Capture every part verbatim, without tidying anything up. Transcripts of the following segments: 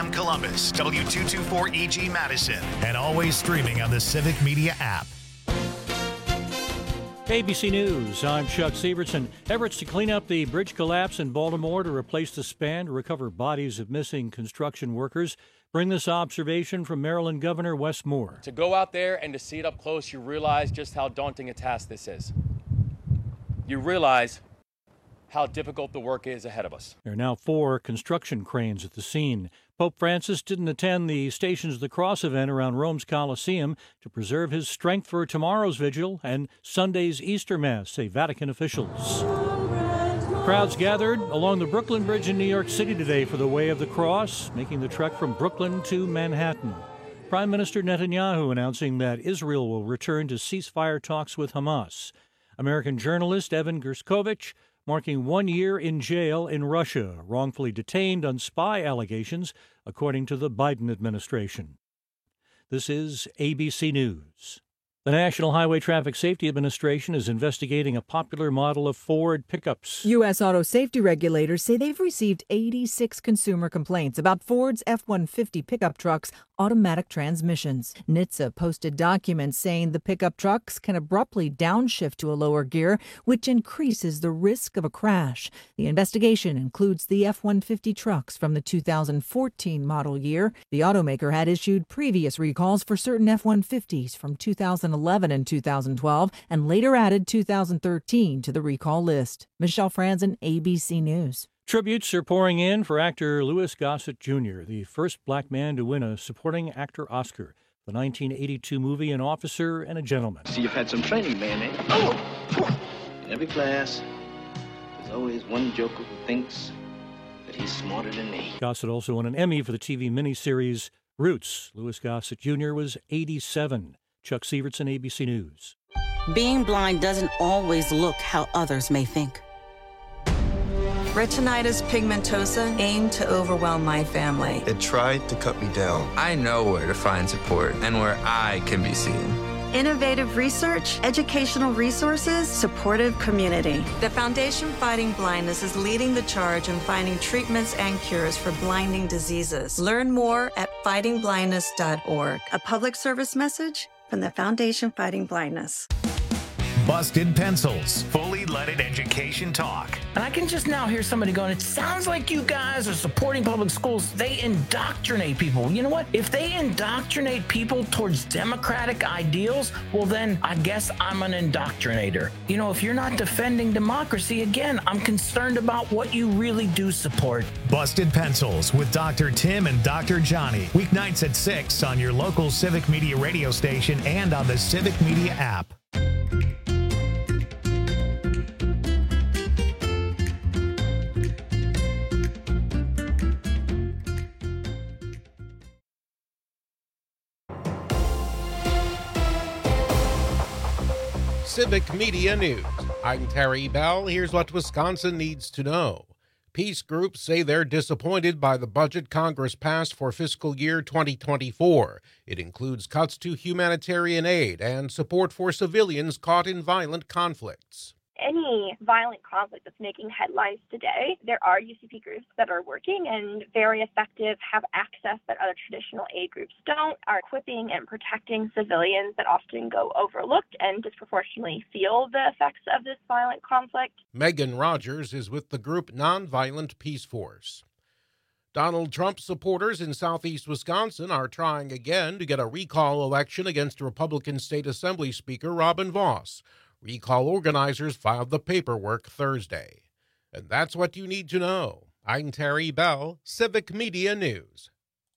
M Columbus, W two twenty-four E G Madison, and always streaming on the Civic Media app. A B C News, I'm Chuck Severson. Efforts to clean up the bridge collapse in Baltimore to replace the span to recover bodies of missing construction workers bring this observation from Maryland Governor Wes Moore. To go out there and to see it up close, you realize just how daunting a task this is. You realize how difficult the work is ahead of us. There are now four construction cranes at the scene. Pope Francis didn't attend the Stations of the Cross event around Rome's Colosseum to preserve his strength for tomorrow's vigil and Sunday's Easter Mass, say Vatican officials. Crowds gathered along the Brooklyn Bridge in New York City today for the Way of the Cross, making the trek from Brooklyn to Manhattan. Prime Minister Netanyahu announcing that Israel will return to ceasefire talks with Hamas. American journalist Evan Gerskovich marking one year in jail in Russia, wrongfully detained on spy allegations, according to the Biden administration. This is A B C News. The National Highway Traffic Safety Administration is investigating a popular model of Ford pickups. U S auto safety regulators say they've received eighty-six consumer complaints about Ford's F one fifty pickup trucks' automatic transmissions. N H T S A posted documents saying the pickup trucks can abruptly downshift to a lower gear, which increases the risk of a crash. The investigation includes the F one fifty trucks from the two thousand fourteen model year. The automaker had issued previous recalls for certain F one fifties from two thousand eleven and two thousand twelve and later added two thousand thirteen to the recall list. Michelle Franzen, A B C News. Tributes are pouring in for actor Louis Gossett Junior, the first black man to win a supporting actor Oscar. The nineteen eighty-two movie An Officer and a Gentleman. See, you've had some training, man, eh? Oh! In every class, there's always one joker who thinks that he's smarter than me. Gossett also won an Emmy for the T V miniseries Roots. Louis Gossett Junior was eighty-seven. Chuck Severson, A B C News. Being blind doesn't always look how others may think. Retinitis pigmentosa aimed to overwhelm my family. It tried to cut me down. I know where to find support and where I can be seen. Innovative research, educational resources, supportive community. The Foundation Fighting Blindness is leading the charge in finding treatments and cures for blinding diseases. Learn more at fighting blindness dot org. A public service message from the Foundation Fighting Blindness. Busted Pencils, fully leaded education talk. And I can just now hear somebody going, it sounds like you guys are supporting public schools. They indoctrinate people. You know what? If they indoctrinate people towards democratic ideals, well, then I guess I'm an indoctrinator. You know, if you're not defending democracy, again, I'm concerned about what you really do support. Busted Pencils with Doctor Tim and Doctor Johnny. Weeknights at six on your local Civic Media radio station and on the Civic Media app. Civic Media News. I'm Terry Bell. Here's what Wisconsin needs to know. Peace groups say they're disappointed by the budget Congress passed for fiscal year twenty twenty-four. It includes cuts to humanitarian aid and support for civilians caught in violent conflicts. Any violent conflict that's making headlines today, there are U C P groups that are working and very effective, have access that other traditional aid groups don't, are equipping and protecting civilians that often go overlooked and disproportionately feel the effects of this violent conflict. Megan Rogers is with the group Nonviolent Peace Force. Donald Trump supporters in southeast Wisconsin are trying again to get a recall election against Republican State Assembly Speaker Robin Vos. Recall organizers filed the paperwork Thursday. And that's what you need to know. I'm Terry Bell, Civic Media News.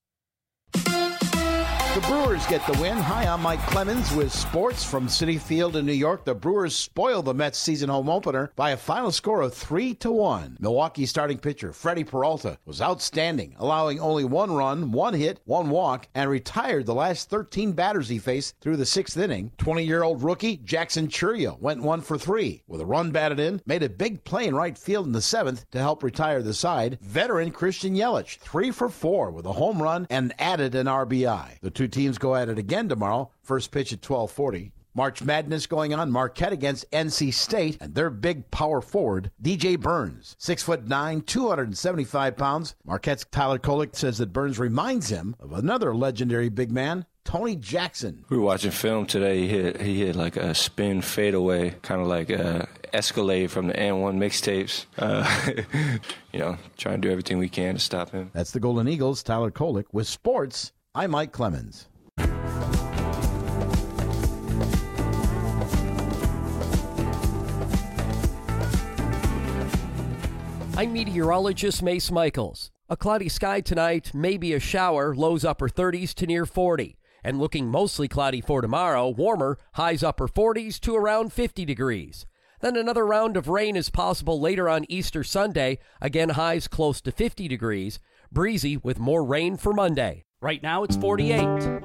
The Brewers get the win. Hi, I'm Mike Clemens with sports from Citi Field in New York. The Brewers spoiled the Mets season home opener by a final score of three to one. Milwaukee starting pitcher Freddie Peralta was outstanding, allowing only one run, one hit, one walk, and retired the last thirteen batters he faced through the sixth inning. twenty-year-old rookie Jackson Chourio went one for three. With a run batted in, made a big play in right field in the seventh to help retire the side. Veteran Christian Yelich, three for four with a home run and added an R B I. The two teams go at it again tomorrow. First pitch at twelve forty. March Madness going on. Marquette against N C State, and their big power forward, D J Burns, six foot nine, two hundred seventy-five pounds. Marquette's Tyler Kolek says that Burns reminds him of another legendary big man, Tony Jackson. We were watching film today. He hit, he hit like a spin fadeaway, kind of like a Escalade from the N one mixtapes. Uh, you know, trying to do everything we can to stop him. That's the Golden Eagles, Tyler Kolek. With sports, I'm Mike Clemens. I'm meteorologist Mace Michaels. A cloudy sky tonight, maybe a shower, lows upper thirties to near forty. And looking mostly cloudy for tomorrow, warmer, highs upper forties to around fifty degrees. Then another round of rain is possible later on Easter Sunday, again highs close to fifty degrees. Breezy with more rain for Monday. Right now it's forty-eight.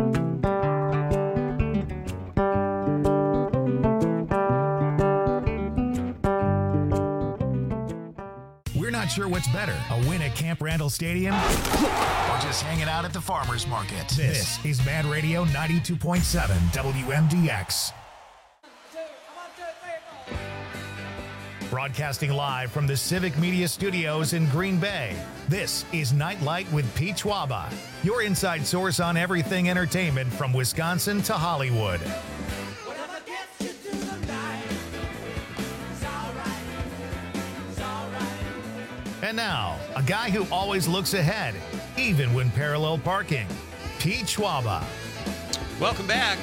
Not sure what's better, a win at Camp Randall Stadium or just hanging out at the farmer's market. This is Mad Radio ninety-two point seven W M D X. Broadcasting live from the Civic Media Studios in Green Bay, this is Nightlight with Pete Schwaba, your inside source on everything entertainment from Wisconsin to Hollywood. And now, a guy who always looks ahead, even when parallel parking, Pete Schwaba. Welcome back.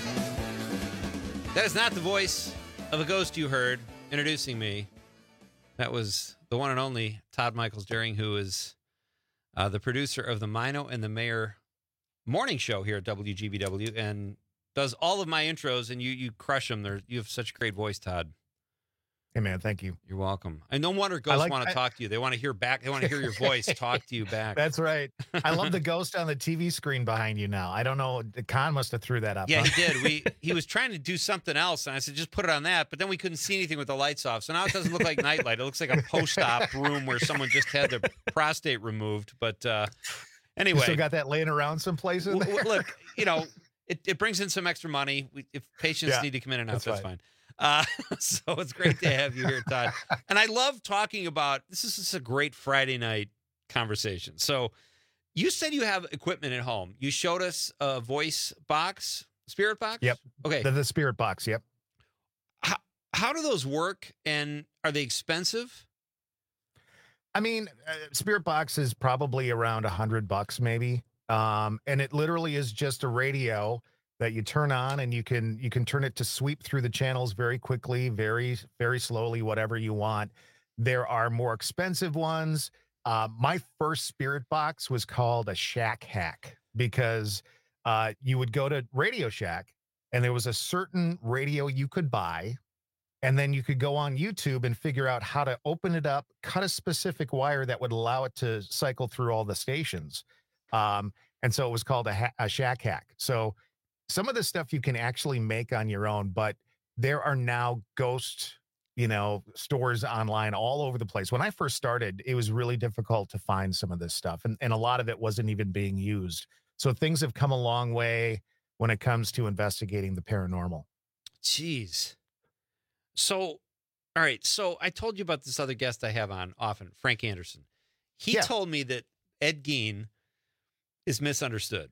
That is not the voice of a ghost you heard introducing me. That was the one and only Todd Michaels Deering, who is uh, the producer of the Mino and the Mayor morning show here at W G B W and does all of my intros, and you you crush them. They're, you have such a great voice, Todd. Hey, man, thank you. You're welcome. And no wonder ghosts like, want to I, talk to you. They want to hear back. They want to hear your voice talk to you back. That's right. I love the ghost on the T V screen behind you now. I don't know. Con must have threw that up. Yeah, huh? he did. We He was trying to do something else, and I said, just put it on that. But then we couldn't see anything with the lights off. So now it doesn't look like Nightlight. It looks like a post-op room where someone just had their prostate removed. But uh, anyway. You still got that laying around someplace? In there? Look, you know, it, it brings in some extra money. We, if patients yeah, need to come in and out, that's, that's fine. fine. Uh, so it's great to have you here, Todd. And I love talking about, this is just a great Friday night conversation. So you said you have equipment at home. You showed us a voice box, spirit box? Yep. Okay. The, the spirit box, yep. How, how do those work, and are they expensive? I mean, uh, spirit box is probably around a hundred bucks maybe. Um, and it literally is just a radio that you turn on, and you can you can turn it to sweep through the channels very quickly, very, very slowly, whatever you want. There are more expensive ones. Uh, my first spirit box was called a Shack Hack because uh, you would go to Radio Shack, and there was a certain radio you could buy, and then you could go on YouTube and figure out how to open it up, cut a specific wire that would allow it to cycle through all the stations. Um, and so it was called a, ha- a Shack Hack. So some of the stuff you can actually make on your own, but there are now ghost, you know, stores online all over the place. When I first started, it was really difficult to find some of this stuff, and, and a lot of it wasn't even being used. So things have come a long way when it comes to investigating the paranormal. Jeez. So, all right. So I told you about this other guest I have on often, Frank Anderson. He yeah. told me that Ed Gein is misunderstood.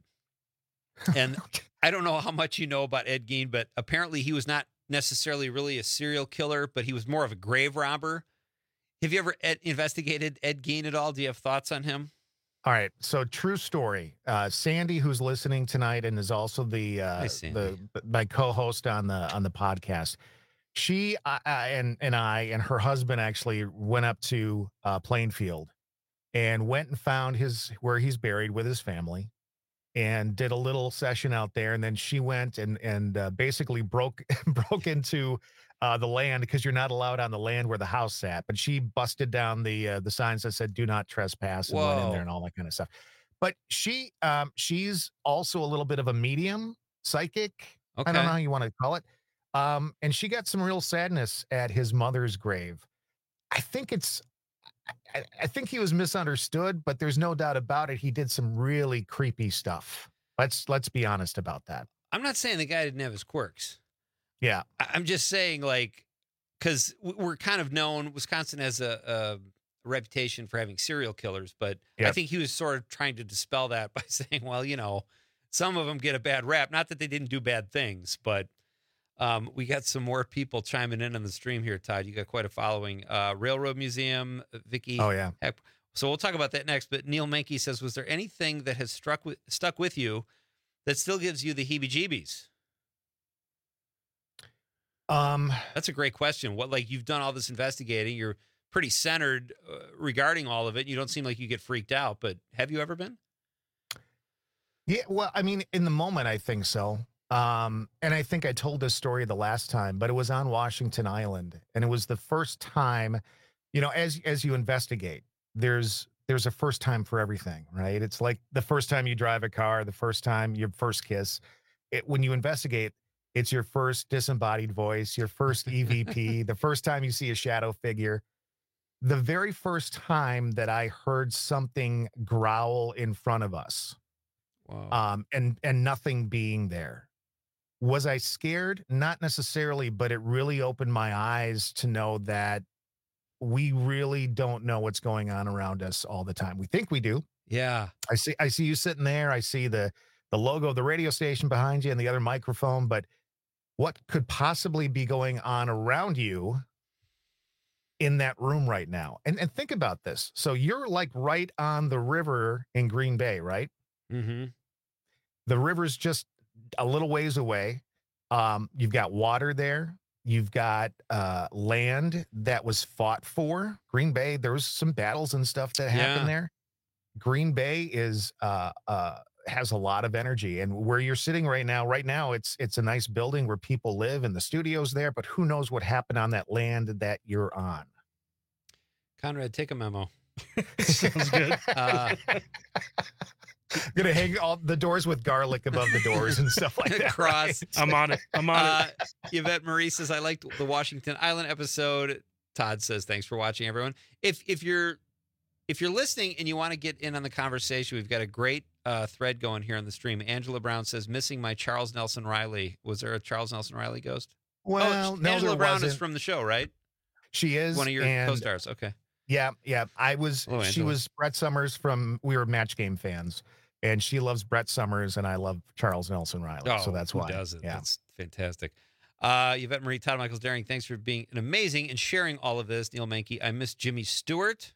And I don't know how much you know about Ed Gein, but apparently he was not necessarily really a serial killer, but he was more of a grave robber. Have you ever ed- investigated Ed Gein at all? Do you have thoughts on him? All right. So true story. Uh, Sandy, who's listening tonight and is also the uh, Hi, the my co-host on the on the podcast. She uh, and and I and her husband actually went up to uh, Plainfield and went and found his where he's buried with his family, and did a little session out there. And then she went and and uh, basically broke broke into uh, the land, because you're not allowed on the land where the house sat. But she busted down the uh, the signs that said "Do not trespass" and Whoa. went in there and all that kind of stuff. But she um, she's also a little bit of a medium, psychic. Okay. I don't know how you want to call it. Um, and she got some real sadness at his mother's grave. I think it's. I, I think he was misunderstood, but there's no doubt about it. He did some really creepy stuff. Let's let's be honest about that. I'm not saying the guy didn't have his quirks. Yeah. I'm just saying, like, because we're kind of known, Wisconsin has a, a reputation for having serial killers, but yep. I think he was sort of trying to dispel that by saying, well, you know, some of them get a bad rap. Not that they didn't do bad things, but um, we got some more people chiming in on the stream here, Todd. You got quite a following. Uh, Railroad Museum, Vicky. Oh, yeah. Heck. So we'll talk about that next. But Neil Menke says, was there anything that has struck with, stuck with you that still gives you the heebie-jeebies? Um, That's a great question. What, like, you've done all this investigating. You're pretty centered uh, regarding all of it. You don't seem like you get freaked out, but have you ever been? Yeah, well, I mean, in the moment, I think so. Um, and I think I told this story the last time, but it was on Washington Island. And it was the first time, you know, as as you investigate, there's there's a first time for everything, right? It's like the first time you drive a car, the first time, your first kiss. It, when you investigate, it's your first disembodied voice, your first E V P, the first time you see a shadow figure. The very first time that I heard something growl in front of us, wow. um, and and nothing being there. Was I scared? Not necessarily, but it really opened my eyes to know that we really don't know what's going on around us all the time. We think we do. Yeah. I see I see you sitting there. I see the the logo of the radio station behind you and the other microphone, but what could possibly be going on around you in that room right now? And and think about this. So you're like right on the river in Green Bay, right? Mm-hmm. The river's just a little ways away. Um, you've got water there. You've got uh, land that was fought for. Green Bay, there was some battles and stuff that happened Yeah. there. Green Bay is uh, uh, has a lot of energy, and where you're sitting right now, right now, it's it's a nice building where people live, and the studio's there. But who knows what happened on that land that you're on? Conrad, take a memo. Sounds good. Uh, Gonna hang all the doors with garlic above the doors and stuff like that. Cross. right? I'm on it. I'm on Uh, it. Yvette Marie says, I liked the Washington Island episode. Todd says, thanks for watching, everyone. If if you're if you're listening and you want to get in on the conversation, we've got a great uh, thread going here on the stream. Angela Brown says, missing my Charles Nelson Riley. Was there a Charles Nelson Riley ghost? Well, oh, no, Angela there Brown wasn't. is from the show, right? She is One of your and- co-stars. Okay. Yeah, yeah. I was. Hello, she Angela. was Brett Summers from. We were Match Game fans, and she loves Brett Summers, and I love Charles Nelson Riley. Oh, so that's who why. doesn't? Yeah. That's fantastic. Uh, Yvette Marie, Todd Michaels Daring, thanks for being an amazing and sharing all of this. Neil Menke, I miss Jimmy Stewart.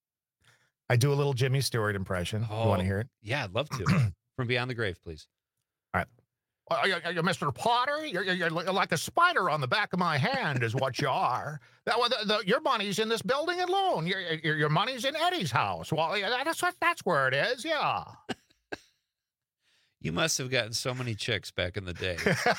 I do a little Jimmy Stewart impression. Oh, You want to hear it? Yeah, I'd love to. From Beyond the Grave, please. All right. Well, you, you, Mister Potter, you're, you're, you're like a spider on the back of my hand, is what you are. That, well, the, the, your money's in this building alone. Your, your, your money's in Eddie's house. Well, yeah, that's what that's where it is. Yeah. You must have gotten so many chicks back in the day.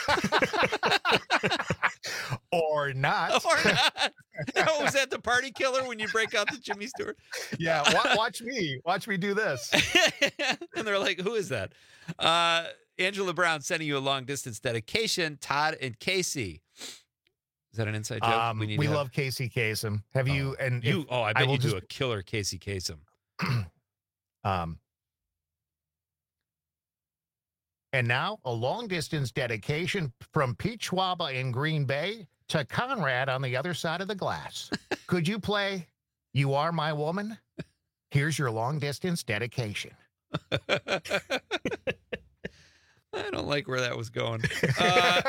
or not. Or not. Oh, was that the party killer when you break out the Jimmy Stewart? Yeah. Watch, watch me. Watch me do this. And they're like, who is that? Uh, Angela Brown sending you a long distance dedication. Todd and Casey. Is that an inside joke? Um, we need to have- love Casey Kasem. Have you? And you. if- Oh, I bet will you do just- a killer Casey Kasem. Um, and now a long distance dedication from Pete Schwaba in Green Bay to Conrad on the other side of the glass. Could you play You Are My Woman? Here's your long distance dedication. I don't like where that was going. Uh,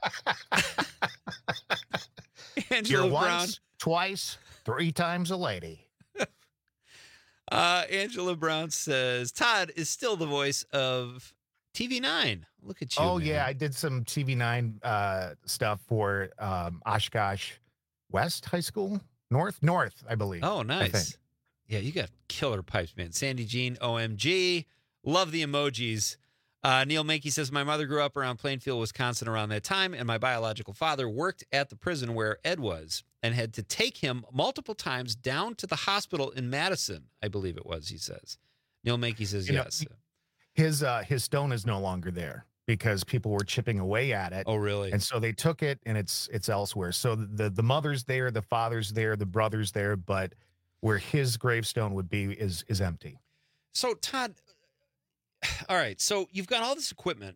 Angela You're Brown. once, twice, three times a lady. Uh, Angela Brown says Todd is still the voice of T V nine. Look at you. Oh, man. yeah. I did some T V nine uh, stuff for um, Oshkosh West High School. North? North, I believe. Oh, I nice. think. Yeah, you got killer pipes, man. Sandy Jean, O M G. Love the emojis. Uh, Neil Menke says, my mother grew up around Plainfield, Wisconsin around that time, and my biological father worked at the prison where Ed was and had to take him multiple times down to the hospital in Madison, I believe it was, he says. Neil Menke says, You know, yes. His uh, his stone is no longer there because people were chipping away at it. Oh, really? And so they took it, and it's it's elsewhere. So the the mother's there, the father's there, the brother's there, but where his gravestone would be is is empty. So, Todd, all right. So you've got all this equipment.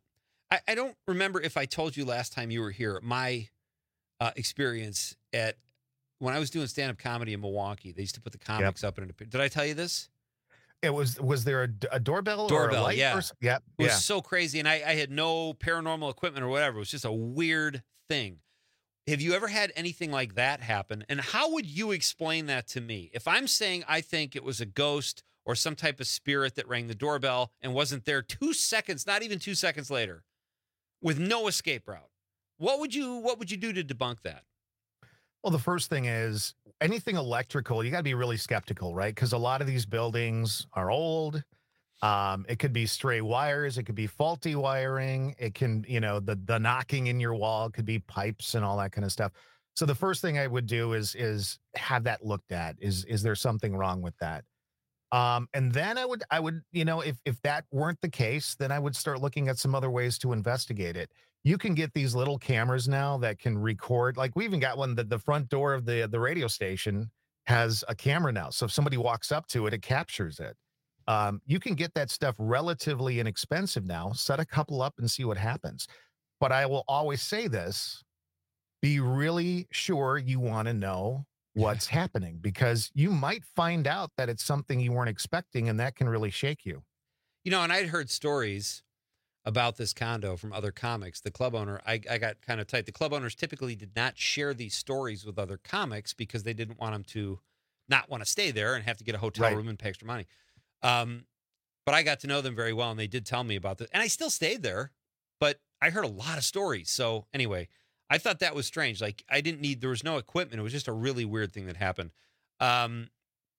I, I don't remember if I told you last time you were here, my uh, experience at when I was doing stand-up comedy in Milwaukee. They used to put the comics yep. up. in a, Did I tell you this? It was, was there a, a doorbell, doorbell or a light? Yeah. Or, yeah. It was yeah. so crazy. And I, I had no paranormal equipment or whatever. It was just a weird thing. Have you ever had anything like that happen? And how would you explain that to me? If I'm saying I think it was a ghost or some type of spirit that rang the doorbell and wasn't there two seconds, not even two seconds later, with no escape route, what would you what would you do to debunk that? Well, the first thing is anything electrical, you got to be really skeptical, right? Because a lot of these buildings are old. Um, it could be stray wires. It could be faulty wiring. It can, you know, the the knocking in your wall could be pipes and all that kind of stuff. So the first thing I would do is is have that looked at. Is is there something wrong with that? Um, and then I would I would, you know, if if that weren't the case, then I would start looking at some other ways to investigate it. You can get these little cameras now that can record. Like we even got one that the front door of the the radio station has a camera now. So if somebody walks up to it, it captures it. Um, you can get that stuff relatively inexpensive now. Set a couple up and see what happens. But I will always say this: be really sure you want to know what's happening, because you might find out that it's something you weren't expecting, and that can really shake you. You know, and I'd heard stories about this condo from other comics. The club owner, I, I got kind of tight. The club owners typically did not share these stories with other comics because they didn't want them to not want to stay there and have to get a hotel right. room and pay extra money. Um, but I got to know them very well, and they did tell me about this. And I still stayed there, but I heard a lot of stories. So anyway, I thought that was strange. Like I didn't need, there was no equipment. It was just a really weird thing that happened. Um,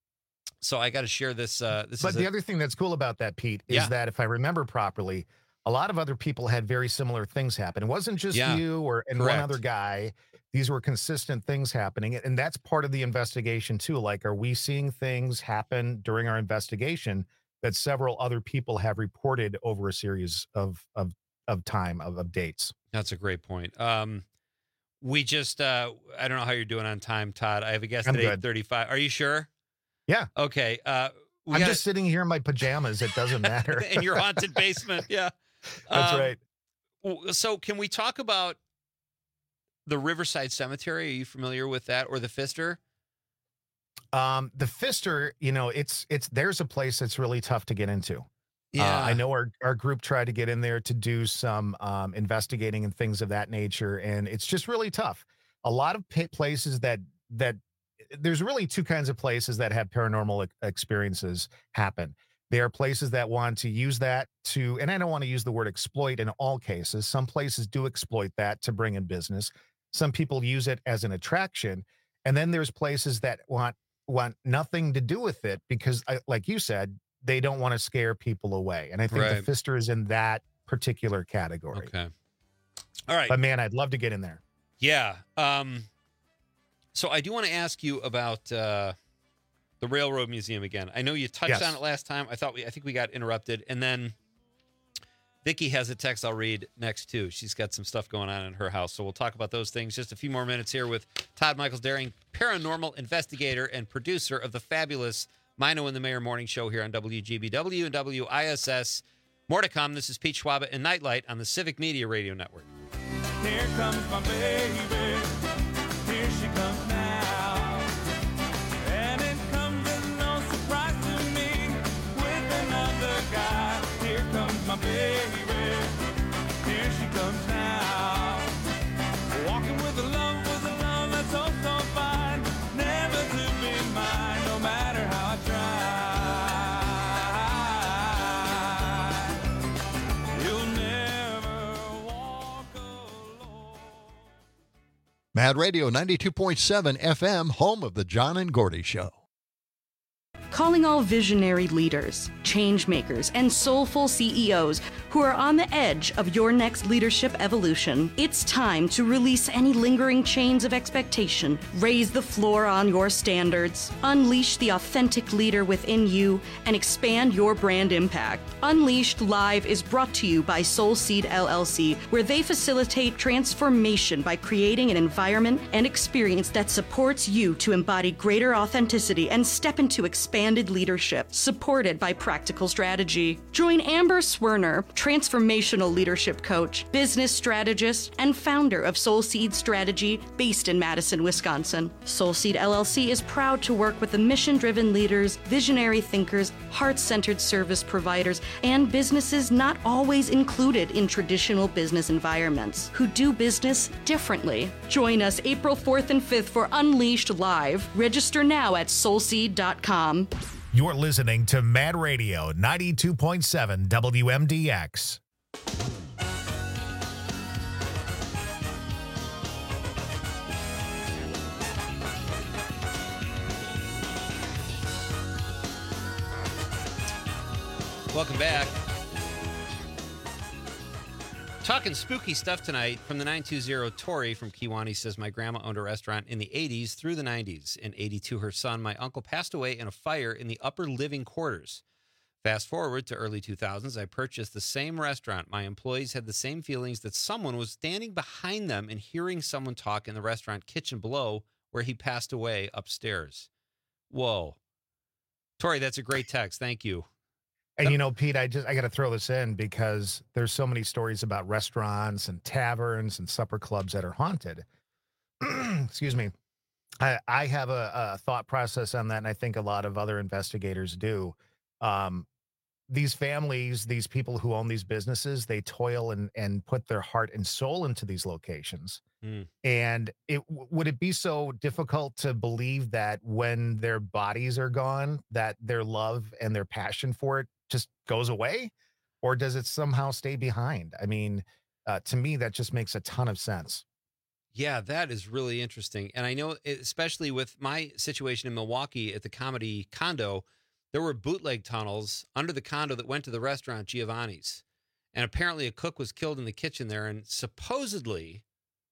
so I got to share this. Uh, this but is the a, other thing that's cool about that, Pete, is yeah. that if I remember properly, a lot of other people had very similar things happen. It wasn't just yeah. you or and Correct. one other guy. These were consistent things happening. And that's part of the investigation too. Like, are we seeing things happen during our investigation that several other people have reported over a series of of of time of, of dates? That's a great point. Um, we just uh, I don't know how you're doing on time, Todd. I have a guest I'm at good. eight thirty-five. Are you sure? Yeah. Okay. Uh, we I'm gotta, just sitting here in my pajamas. It doesn't matter. in your haunted basement. Yeah. That's um, right. So can we talk about the Riverside Cemetery? Are you familiar with that, or the Pfister? Um, the Pfister, you know, it's it's there's a place that's really tough to get into. Yeah, uh, I know our our group tried to get in there to do some um, investigating and things of that nature, and it's just really tough. A lot of pa- places that that there's really two kinds of places that have paranormal experiences happen. There are places that want to use that to, and I don't want to use the word exploit in all cases. Some places do exploit that to bring in business. Some people use it as an attraction. And then there's places that want want nothing to do with it because, like you said, they don't want to scare people away. And I think right. the Pfister is in that particular category. Okay. All right. But man, I'd love to get in there. Yeah. Um, so I do want to ask you about uh, the Railroad Museum again. I know you touched Yes. on it last time. I thought we, I think we got interrupted. And then Vicki has a text I'll read next too. She's got some stuff going on in her house. So we'll talk about those things. Just a few more minutes here with Todd Michaels Daring, paranormal investigator and producer of the fabulous Mino and the Mayor Morning Show here on W G B W and W I S S. More to come. This is Pete Schwaba and Nightlight on the Civic Media Radio Network. Here comes my baby. Here she comes now. And it comes as no surprise to me with another guy. Here comes my baby. Here she comes now. Walking with a love, with a love that's oh so fine. Never to be mine, no matter how I try. You'll never walk alone. Mad Radio ninety-two point seven F M, home of the John and Gordy Show. Calling all visionary leaders, change makers, and soulful C E Os who are on the edge of your next leadership evolution. It's time to release any lingering chains of expectation, raise the floor on your standards, unleash the authentic leader within you, and expand your brand impact. Unleashed Live is brought to you by Soul Seed L L C, where they facilitate transformation by creating an environment and experience that supports you to embody greater authenticity and step into expanded candid leadership supported by practical strategy. Join Amber Swerner, transformational leadership coach, business strategist, and founder of Soulseed Strategy based in Madison, Wisconsin. Soulseed L L C is proud to work with the mission-driven leaders, visionary thinkers, heart-centered service providers, and businesses not always included in traditional business environments who do business differently. Join us April fourth and fifth for Unleashed Live. Register now at soulseed dot com. You're listening to Mad Radio ninety-two point seven W M D X. Welcome back. Talking spooky stuff tonight from the nine two zero. Tori from Kewanee says, my grandma owned a restaurant in the eighties through the nineties. In eighty-two, her son, my uncle, passed away in a fire in the upper living quarters. Fast forward to early two thousands, I purchased the same restaurant. My employees had the same feelings that someone was standing behind them and hearing someone talk in the restaurant kitchen below where he passed away upstairs. Whoa. Tori, that's a great text. Thank you. And, you know, Pete, I just I got to throw this in because there's so many stories about restaurants and taverns and supper clubs that are haunted. Excuse me. I, I have a, a thought process on that, and I think a lot of other investigators do. Um, these families, these people who own these businesses, they toil and, and put their heart and soul into these locations. Mm. And it would it be so difficult to believe that when their bodies are gone, that their love and their passion for it just goes away, or does it somehow stay behind? I mean, uh, to me, that just makes a ton of sense. Yeah, that is really interesting. And I know, especially with my situation in Milwaukee at the Comedy Condo, there were bootleg tunnels under the condo that went to the restaurant Giovanni's. And apparently a cook was killed in the kitchen there. And supposedly,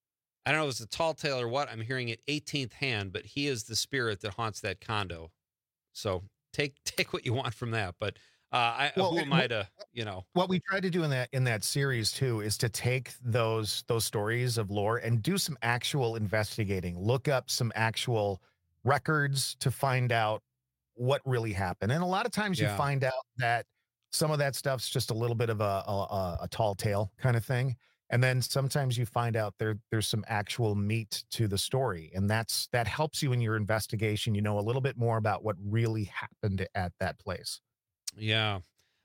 I don't know if it's a tall tale or what, I'm hearing it eighteenth hand, but he is the spirit that haunts that condo. So take take what you want from that. But uh, I, Well, who am I to, you know? What we tried to do in that in that series too is to take those those stories of lore and do some actual investigating, look up some actual records to find out what really happened. And a lot of times Yeah. you find out that some of that stuff's just a little bit of a a, a tall tale kind of thing. And then sometimes you find out there there's some actual meat to the story, and that's that helps you in your investigation. You know a little bit more about what really happened at that place. Yeah.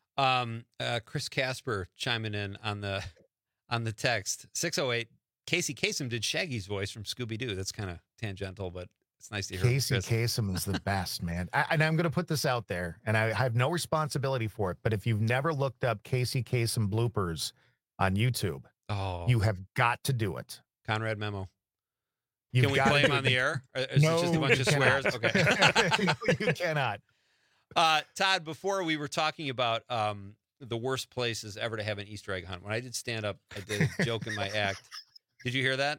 Um, uh, Chris Casper chiming in on the on the text. six oh eight. Casey Kasem did Shaggy's voice from Scooby-Doo. That's kind of tangential, but it's nice to hear. Casey Chris. Kasem is the best, man. I, and I'm going to put this out there, and I have no responsibility for it, but if you've never looked up Casey Kasem bloopers on YouTube, Oh, you have got to do it. Conrad Memo. You've Can we gotta play him do on it. the air? Or is No, it just a bunch you of swears? cannot. Okay. No, you cannot. Uh, Todd, before we were talking about um, the worst places ever to have an Easter egg hunt. When I did stand up, I did a joke in my act. Did you hear that?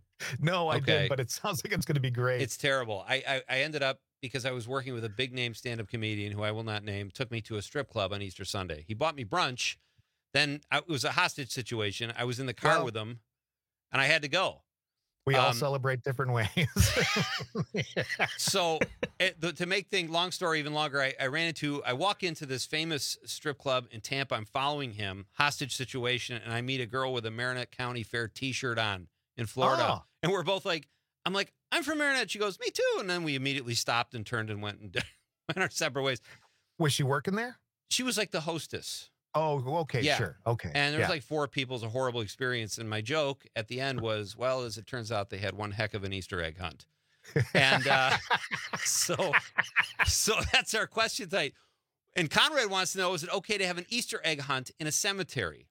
No, I Okay. didn't, but it sounds like it's going to be great. It's terrible. I, I I ended up, because I was working with a big name stand-up comedian who I will not name, took me to a strip club on Easter Sunday. He bought me brunch. Then I, it was a hostage situation. I was in the car Well, with him, and I had to go. we all um, celebrate different ways. So it, the, to make things, long story even longer, I, I ran into, I walk into this famous strip club in Tampa. I'm following him, hostage situation, and I meet a girl with a Marinette County Fair t-shirt on in Florida. Oh. And we're both like, I'm like, I'm from Marinette. She goes, me too. And then we immediately stopped and turned and went and went our separate ways. Was she working there? She was like the hostess. Oh, okay, Yeah. sure. Okay. And there was yeah. like four people. It was a horrible experience. And my joke at the end was, well, as it turns out, they had one heck of an Easter egg hunt. And uh, so, so that's our question tonight. And Conrad wants to know, is it okay to have an Easter egg hunt in a cemetery?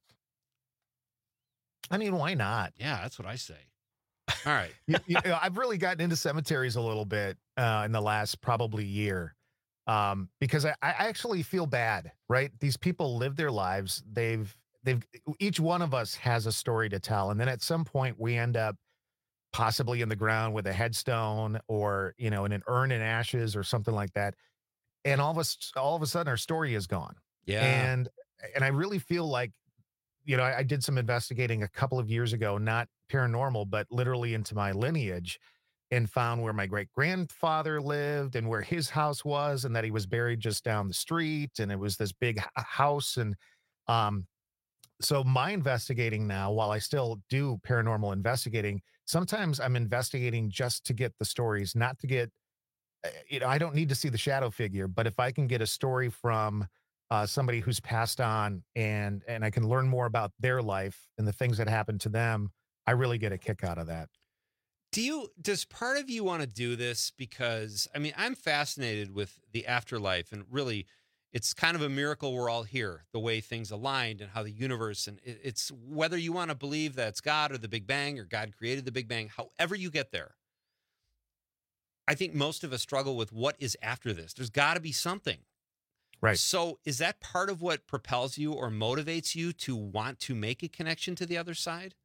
I mean, why not? Yeah, that's what I say. All right. you, you know, I've really gotten into cemeteries a little bit uh, in the last probably year um, because I, I actually feel bad, right? These people live their lives. They've, they've, each one of us has a story to tell. And then at some point we end up possibly in the ground with a headstone or, you know, in an urn in ashes or something like that. And all of us, all of a sudden our story is gone. Yeah. And, and I really feel like, you know, I, I did some investigating a couple of years ago, not paranormal, but literally into my lineage. and found where my great grandfather lived and where his house was, and that he was buried just down the street, and it was this big h- house. And um, so my investigating now, while I still do paranormal investigating, sometimes I'm investigating just to get the stories, not to get, uh, you know, I don't need to see the shadow figure, but if I can get a story from uh, somebody who's passed on, and and I can learn more about their life and the things that happened to them, I really get a kick out of that. Do you, does part of you want to do this? Because, I mean, I'm fascinated with the afterlife, and really, it's kind of a miracle we're all here, the way things aligned and how the universe, and it, it's whether you want to believe that it's God or the Big Bang or God created the Big Bang, however you get there. I think most of us struggle with what is after this. There's got to be something. Right. So is that part of what propels you or motivates you to want to make a connection to the other side?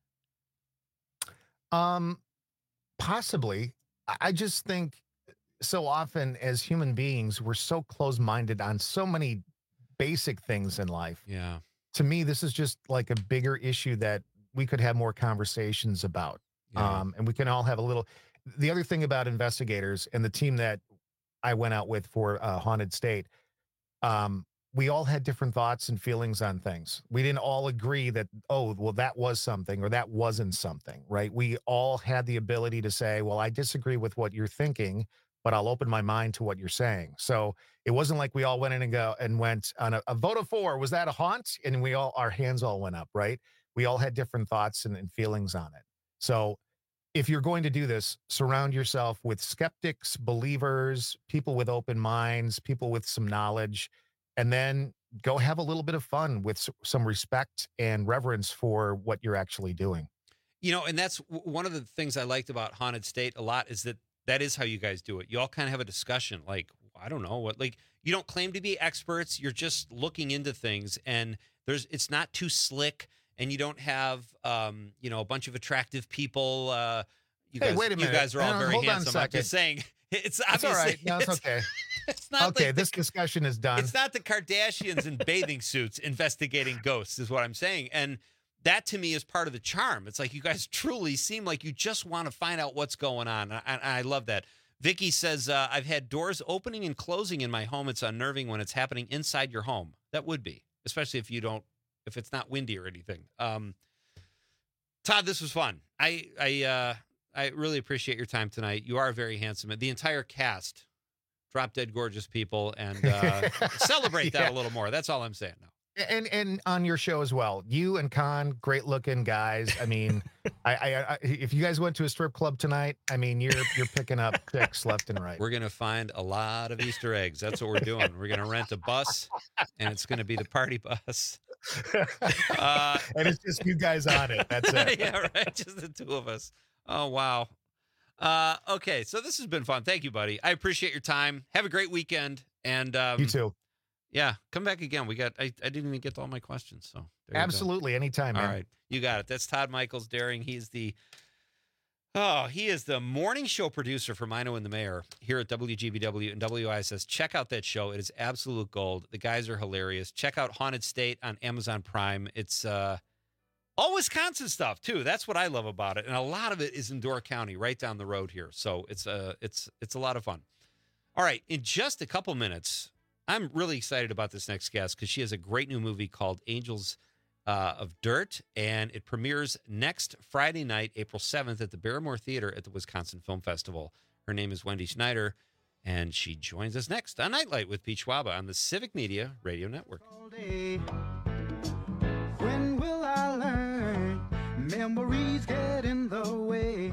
Um, possibly. I- I just think so often as human beings, we're so close-minded on so many basic things in life. Yeah. To me, this is just like a bigger issue that we could have more conversations about. Yeah. Um, and we can all have a little. The other thing about investigators and the team that I went out with for uh, Haunted State, um, we all had different thoughts and feelings on things. We didn't all agree that, oh, well, that was something or that wasn't something, right? We all had the ability to say, well, I disagree with what you're thinking, but I'll open my mind to what you're saying. So it wasn't like we all went in and go and went on a, a vote of four. Was that a haunt? And we all, our hands all went up, right? We all had different thoughts and, and feelings on it. So if you're going to do this, surround yourself with skeptics, believers, people with open minds, people with some knowledge, and then go have a little bit of fun with s- some respect and reverence for what you're actually doing. You know, and that's w- one of the things I liked about Haunted State a lot, is that that is how you guys do it. You all kind of have a discussion, like, I don't know what, like, you don't claim to be experts. You're just looking into things, and there's, it's not too slick, and you don't have, um, you know, a bunch of attractive people. Uh, you Hey, guys, wait a minute. You guys are all Hang on, very hold on a handsome. I'm second. just saying, it's It's obviously, all right. No, it's, okay. It's not okay, like this the, discussion is done. it's not the Kardashians in bathing suits investigating ghosts, is what I'm saying. And that to me is part of the charm. It's like you guys truly seem like you just want to find out what's going on. And I, and I love that. Vicky says, uh, I've had doors opening and closing in my home. It's unnerving when it's happening inside your home. That would be, especially if you don't, if it's not windy or anything. Um, Todd, this was fun. I, I, uh, I really appreciate your time tonight. You are very handsome. The entire cast, drop dead gorgeous people, and uh, celebrate that Yeah. a little more. That's all I'm saying now. And and on your show as well, you and Con, great looking guys. I mean, I, I, I if you guys went to a strip club tonight, I mean, you're you're picking up chicks left and right. We're gonna find a lot of Easter eggs. That's what we're doing. We're gonna rent a bus, and it's gonna be the party bus. Uh, and it's just you guys on it. That's it. yeah, right. Just the two of us. Oh wow. Uh, okay, so this has been fun. Thank you, buddy. I appreciate your time. Have a great weekend, and um, You too. Yeah, come back again. We got. I, I didn't even get to all my questions. So there you go. Absolutely, anytime, All man. right, you got it. That's Todd Michaels Daring. He's the oh, he is the morning show producer for Mino and the Mayor here at W G B W and W I S S. Check out that show. It is absolute gold. The guys are hilarious. Check out Haunted State on Amazon Prime. It's uh, all Wisconsin stuff too. That's what I love about it, and a lot of it is in Door County, right down the road here. So it's uh, it's it's a lot of fun. All right, in just a couple minutes, I'm really excited about this next guest because she has a great new movie called Angels uh, of Dirt, and it premieres next Friday night, April seventh, at the Barrymore Theater at the Wisconsin Film Festival. Her name is Wendy Schneider, and she joins us next on Nightlight with Pete Schwaba on the Civic Media Radio Network. When will I learn? Memories get in the way.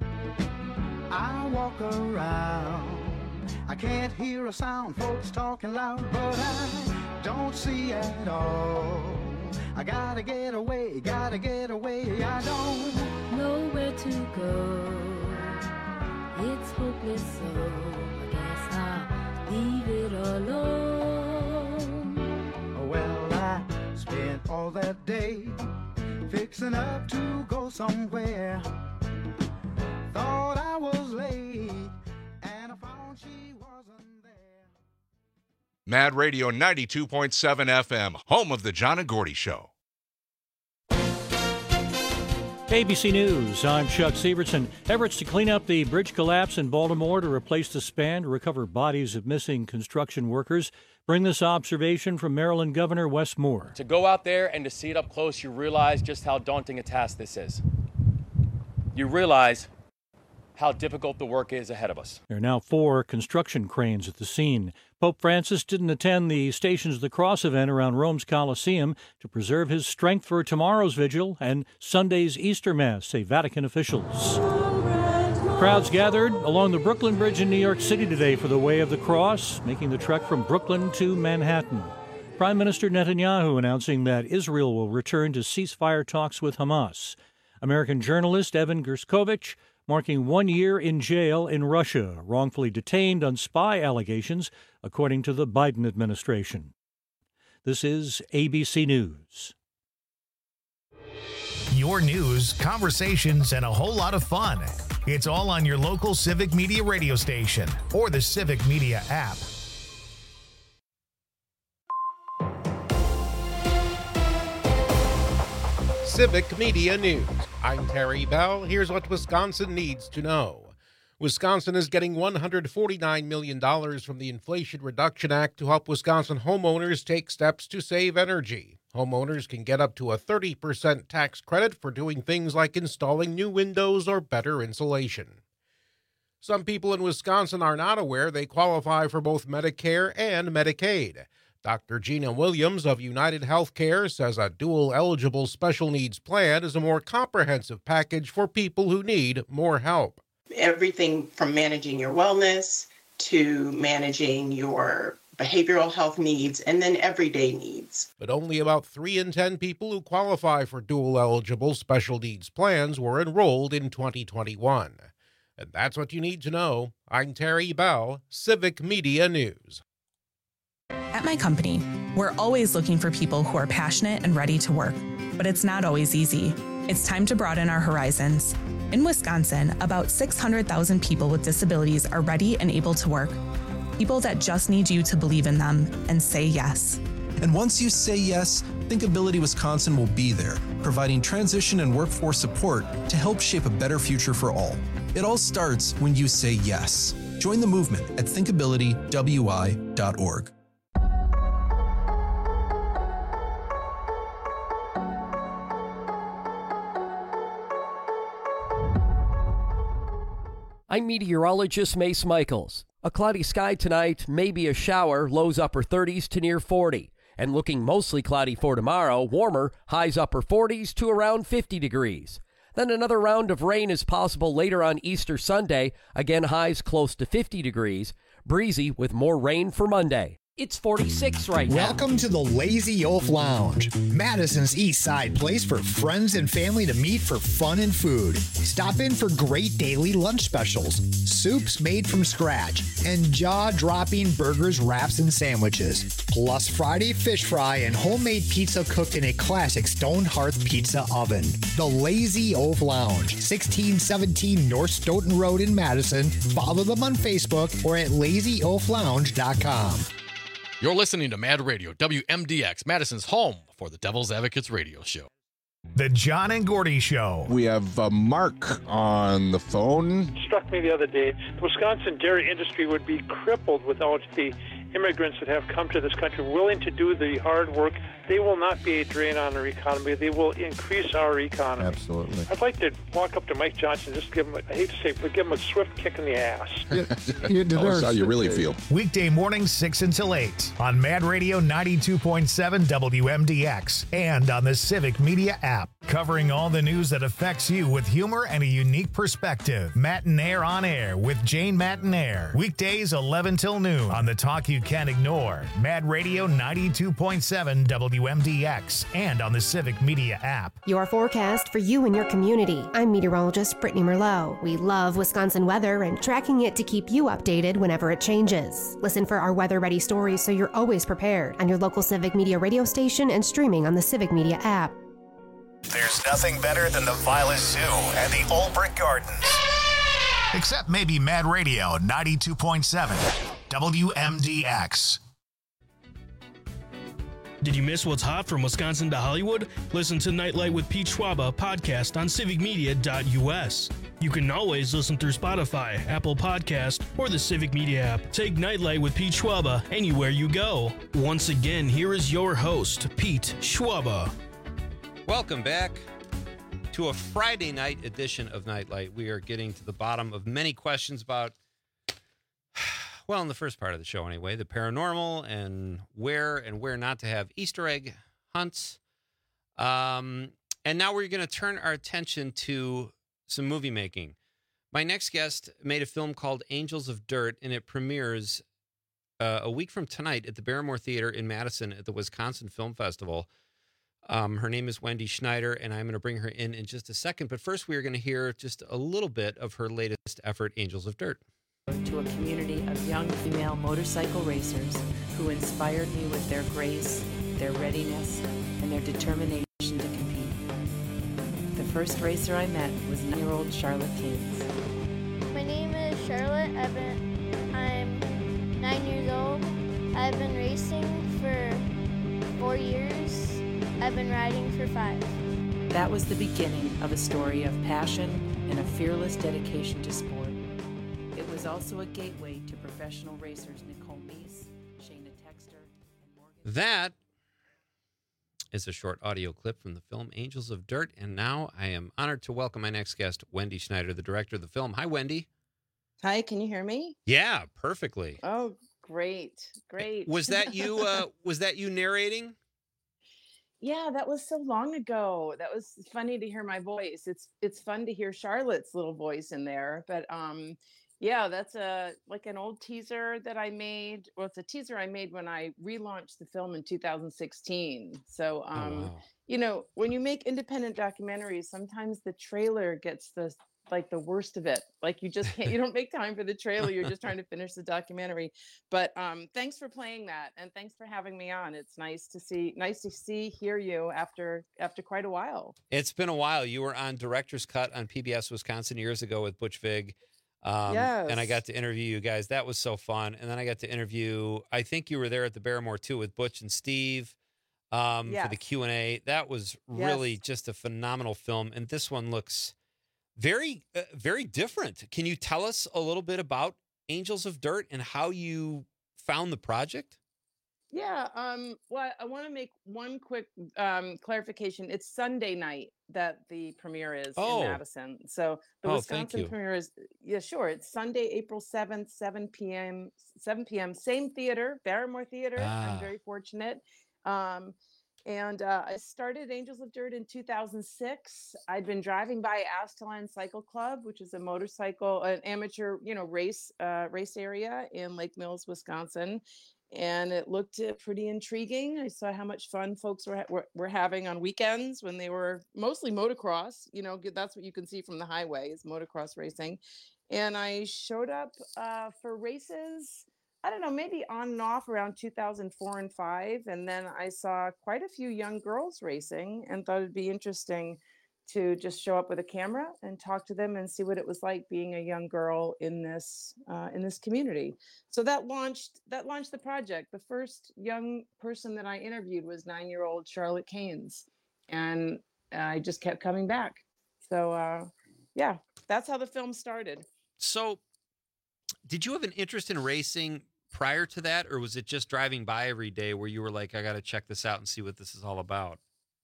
I walk around, I can't hear a sound, folks talking loud, but I don't see at all. I gotta get away, gotta get away. I don't know where to go. It's hopeless, so I guess I'll leave it alone. Well, I spent all that day fixing up to go somewhere. Thought I was late, and I found she wasn't there. Mad Radio ninety-two point seven F M, home of the John and Gordy Show. A B C News, I'm Chuck Severson. Efforts to clean up the bridge collapse in Baltimore to replace the span to recover bodies of missing construction workers bring this observation from Maryland Governor Wes Moore. To go out there and to see it up close, you realize just how daunting a task this is. You realize how difficult the work is ahead of us. There are now four construction cranes at the scene. Pope Francis didn't attend the Stations of the Cross event around Rome's Colosseum to preserve his strength for tomorrow's vigil and Sunday's Easter Mass, say Vatican officials. Crowds gathered along the Brooklyn Bridge in New York City today for the Way of the Cross, making the trek from Brooklyn to Manhattan. Prime Minister Netanyahu announcing that Israel will return to ceasefire talks with Hamas. American journalist Evan Gershkovich marking one year in jail in Russia, wrongfully detained on spy allegations, according to the Biden administration. This is A B C News. Your news, conversations, and a whole lot of fun. It's all on your local Civic Media radio station or the Civic Media app. Civic Media News. I'm Terry Bell. Here's what Wisconsin needs to know. Wisconsin is getting one hundred forty-nine million dollars from the Inflation Reduction Act to help Wisconsin homeowners take steps to save energy. Homeowners can get up to a thirty percent tax credit for doing things like installing new windows or better insulation. Some people in Wisconsin are not aware they qualify for both Medicare and Medicaid. Doctor Gina Williams of United Healthcare says a dual-eligible special needs plan is a more comprehensive package for people who need more help. Everything from managing your wellness to managing your behavioral health needs and then everyday needs. But only about three in ten people who qualify for dual-eligible special needs plans were enrolled in twenty twenty-one. And that's what you need to know. I'm Terry Bell, Civic Media News. At my company, we're always looking for people who are passionate and ready to work, but it's not always easy. It's time to broaden our horizons. In Wisconsin, about six hundred thousand people with disabilities are ready and able to work. People that just need you to believe in them and say yes. And once you say yes, Thinkability Wisconsin will be there, providing transition and workforce support to help shape a better future for all. It all starts when you say yes. Join the movement at thinkability w i dot org. I'm meteorologist Mace Michaels. A cloudy sky tonight, maybe a shower, lows upper thirties to near forty. And looking mostly cloudy for tomorrow, warmer, highs upper forties to around fifty degrees. Then another round of rain is possible later on Easter Sunday, again highs close to fifty degrees. Breezy with more rain for Monday. It's forty-six right now. Welcome to the Lazy Oaf Lounge, Madison's East Side place for friends and family to meet for fun and food. Stop in for great daily lunch specials, soups made from scratch, and jaw-dropping burgers, wraps, and sandwiches. Plus Friday fish fry and homemade pizza cooked in a classic stone hearth pizza oven. The Lazy Oaf Lounge, sixteen seventeen North Stoughton Road in Madison. Follow them on Facebook or at lazy oaf lounge dot com. You're listening to Mad Radio, W M D X, Madison's home for the Devil's Advocates radio show. The John and Gordy Show. We have uh, Mark on the phone. It struck me the other day, the Wisconsin dairy industry would be crippled without the immigrants that have come to this country willing to do the hard work. They will not be a drain on our economy. They will increase our economy. Absolutely. I'd like to walk up to Mike Johnson, just give him, I hate to say it, but give him a swift kick in the ass. You Tell us how you really feel. Weekday mornings, six until eight on Mad Radio ninety-two point seven W M D X and on the Civic Media app. Covering all the news that affects you with humor and a unique perspective. Matinaire on Air with Jane Matinaire. Weekdays eleven till noon on the talk you can't ignore. Mad Radio ninety-two point seven W M D X and on the Civic Media app. Your forecast for you and your community. I'm meteorologist Brittany Merlot. We love Wisconsin weather and tracking it to keep you updated whenever it changes. Listen for our weather-ready stories so you're always prepared on your local Civic Media radio station and streaming on the Civic Media app. There's nothing better than the Violet Zoo and the Old Brick Gardens. Except maybe Mad Radio ninety-two point seven W M D X. Did you miss what's hot from Wisconsin to Hollywood? Listen to Nightlight with Pete Schwaba podcast on civic media dot U S. You can always listen through Spotify, Apple Podcast, or the Civic Media app. Take Nightlight with Pete Schwaba anywhere you go. Once again, here is your host, Pete Schwaba. Welcome back to a Friday night edition of Nightlight. We are getting to the bottom of many questions about, well, in the first part of the show anyway, the paranormal and where and where not to have Easter egg hunts. Um, and now we're going to turn our attention to some movie making. My next guest made a film called Angels of Dirt, and it premieres uh, a week from tonight at the Barrymore Theater in Madison at the Wisconsin Film Festival. Um, her name is Wendy Schneider, and I'm going to bring her in in just a second. But first, we are going to hear just a little bit of her latest effort, Angels of Dirt. To a community of young female motorcycle racers who inspired me with their grace, their readiness, and their determination to compete. The first racer I met was nine-year-old Charlotte Keynes. My name is Charlotte Evan. I'm nine years old. I've been racing for four years. I've been riding for five. That was the beginning of a story of passion and a fearless dedication to sport. It was also a gateway to professional racers Nicole Meese, Shayna Texter, and Morgan. That is a short audio clip from the film Angels of Dirt. And now I am honored to welcome my next guest, Wendy Schneider, the director of the film. Hi, Wendy. Hi, can you hear me? Yeah, perfectly. Oh, great. Great. Was that you, uh, was that you narrating? Yeah, that was so long ago. That was funny to hear my voice. It's it's fun to hear Charlotte's little voice in there. But um, yeah, that's a like an old teaser that I made. Well, it's a teaser I made when I relaunched the film in two thousand sixteen. So um, oh, wow. you know, when you make independent documentaries, sometimes the trailer gets the like the worst of it. Like you just can't, you don't make time for the trailer. You're just trying to finish the documentary. But um, thanks for playing that. And thanks for having me on. It's nice to see, nice to see, hear you after, after quite a while. It's been a while. You were on Director's Cut on P B S Wisconsin years ago with Butch Vig. Um, yes. And I got to interview you guys. That was so fun. And then I got to interview, I think you were there at the Barrymore too with Butch and Steve um, yes. for the Q and A. That was really yes. just a phenomenal film. And this one looks very, uh, very different. Can you tell us a little bit about Angels of Dirt and how you found the project? Yeah. Um, well, I want to make one quick um, clarification. It's Sunday night that the premiere is oh. in Madison. So the oh, Wisconsin premiere is, yeah, sure. It's Sunday, April seventh, seven p.m., seven p.m., same theater, Barrymore Theater. Ah. I'm very fortunate. Um, And uh, I started Angels of Dirt in two thousand six. I'd been driving by Aztalan Cycle Club, which is a motorcycle, an amateur, you know, race uh, race area in Lake Mills, Wisconsin, and it looked uh, pretty intriguing. I saw how much fun folks were, were were having on weekends when they were mostly motocross. You know, that's what you can see from the highway is motocross racing, and I showed up uh, for races. I don't know, maybe on and off around two thousand four and five. And then I saw quite a few young girls racing and thought it'd be interesting to just show up with a camera and talk to them and see what it was like being a young girl in this uh, in this community. So that launched that launched the project. The first young person that I interviewed was nine-year-old Charlotte Keynes. And I just kept coming back. So uh, yeah, that's how the film started. So did you have an interest in racing prior to that, or was it just driving by every day where you were like, I got to check this out and see what this is all about?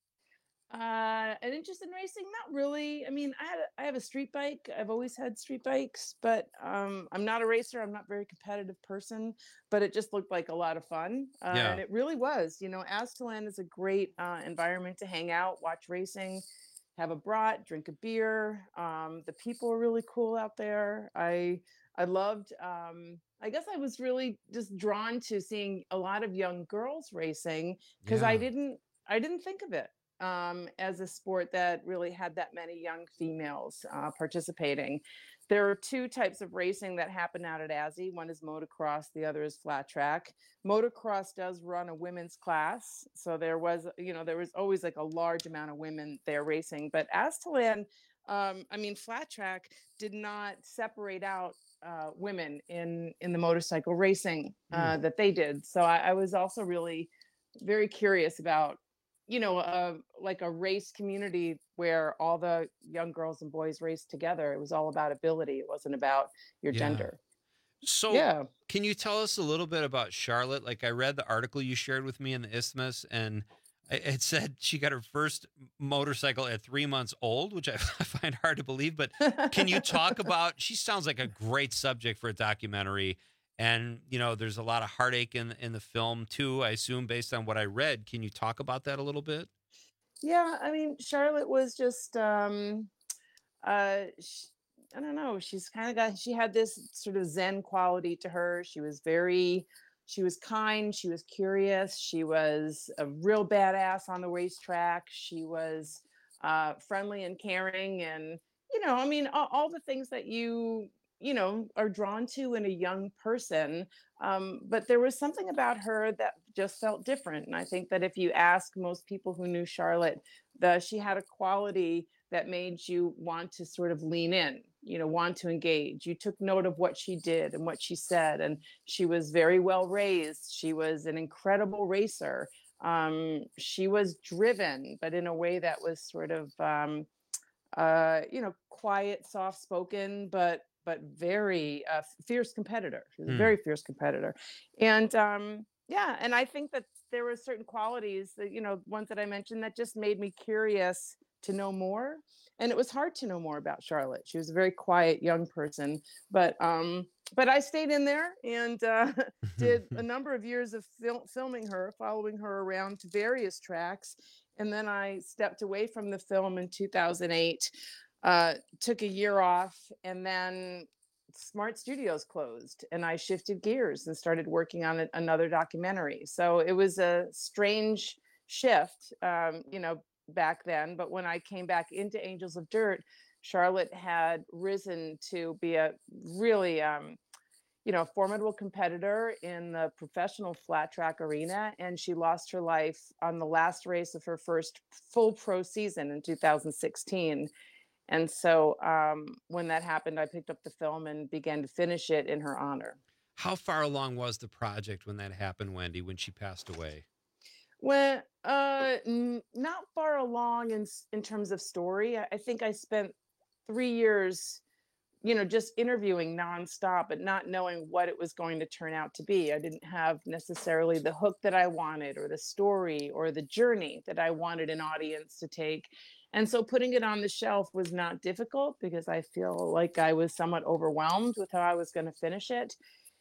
Uh, an interest in racing? Not really. I mean, I had a, I have a street bike. I've always had street bikes, but um, I'm not a racer. I'm not a very competitive person, but it just looked like a lot of fun. Uh, Yeah. And it really was. You know, Aztalan is a great uh, environment to hang out, watch racing, have a brat, drink a beer. Um, the people are really cool out there. I I loved. Um, I guess I was really just drawn to seeing a lot of young girls racing because I Yeah. didn't I didn't think of it um, as a sport that really had that many young females uh, participating. There are two types of racing that happen out at A Z I. One is motocross, the other is flat track. Motocross does run a women's class. So there was, you know, there was always like a large amount of women there racing. But Aztalan, um, I mean, flat track did not separate out uh, women in, in the motorcycle racing uh, that they did. So I, I was also really very curious about, you know, uh, like a race community where all the young girls and boys raced together. It was all about ability. It wasn't about your Yeah. gender. So Yeah. can you tell us a little bit about Charlotte? Like I read the article you shared with me in the Isthmus, and it it said she got her first motorcycle at three months old, which I find hard to believe. But can you talk about, she sounds like a great subject for a documentary. And, you know, there's a lot of heartache in, in the film too, I assume, based on what I read. Can you talk about that a little bit? Yeah, I mean, Charlotte was just, um, uh, sh I don't know. She's kind of got, she had this sort of Zen quality to her. She was very, she was kind. She was curious. She was a real badass on the racetrack. She was uh, friendly and caring. And, you know, I mean, all, all the things that you, you know, are drawn to in a young person. Um, but there was something about her that just felt different. And I think that if you ask most people who knew Charlotte, the, she had a quality that made you want to sort of lean in, you know, want to engage. You took note of what she did and what she said. And she was very well raised. She was an incredible racer. Um, she was driven, but in a way that was sort of, um, uh, you know, quiet, soft-spoken, but but very uh, fierce competitor. She was a Hmm. very fierce competitor. And um, yeah, and I think that there were certain qualities that, you know, ones that I mentioned that just made me curious to know more. And it was hard to know more about Charlotte. She was a very quiet young person, but um, but I stayed in there and uh, did a number of years of fil- filming her, following her around to various tracks. And then I stepped away from the film in two thousand eight, uh, took a year off, and then Smart Studios closed, and I shifted gears and started working on a, another documentary. So it was a strange shift, um, you know, back then. But when I came back into Angels of Dirt, Charlotte had risen to be a really, um, you know, formidable competitor in the professional flat track arena. And she lost her life on the last race of her first full pro season in two thousand sixteen. And so um, when that happened, I picked up the film and began to finish it in her honor. How far along was the project when that happened, Wendy, when she passed away? When uh, n- not far along in s- in terms of story, I, I think I spent three years, you know, just interviewing nonstop, but not knowing what it was going to turn out to be. I didn't have necessarily the hook that I wanted, or the story, or the journey that I wanted an audience to take. And so putting it on the shelf was not difficult because I feel like I was somewhat overwhelmed with how I was going to finish it.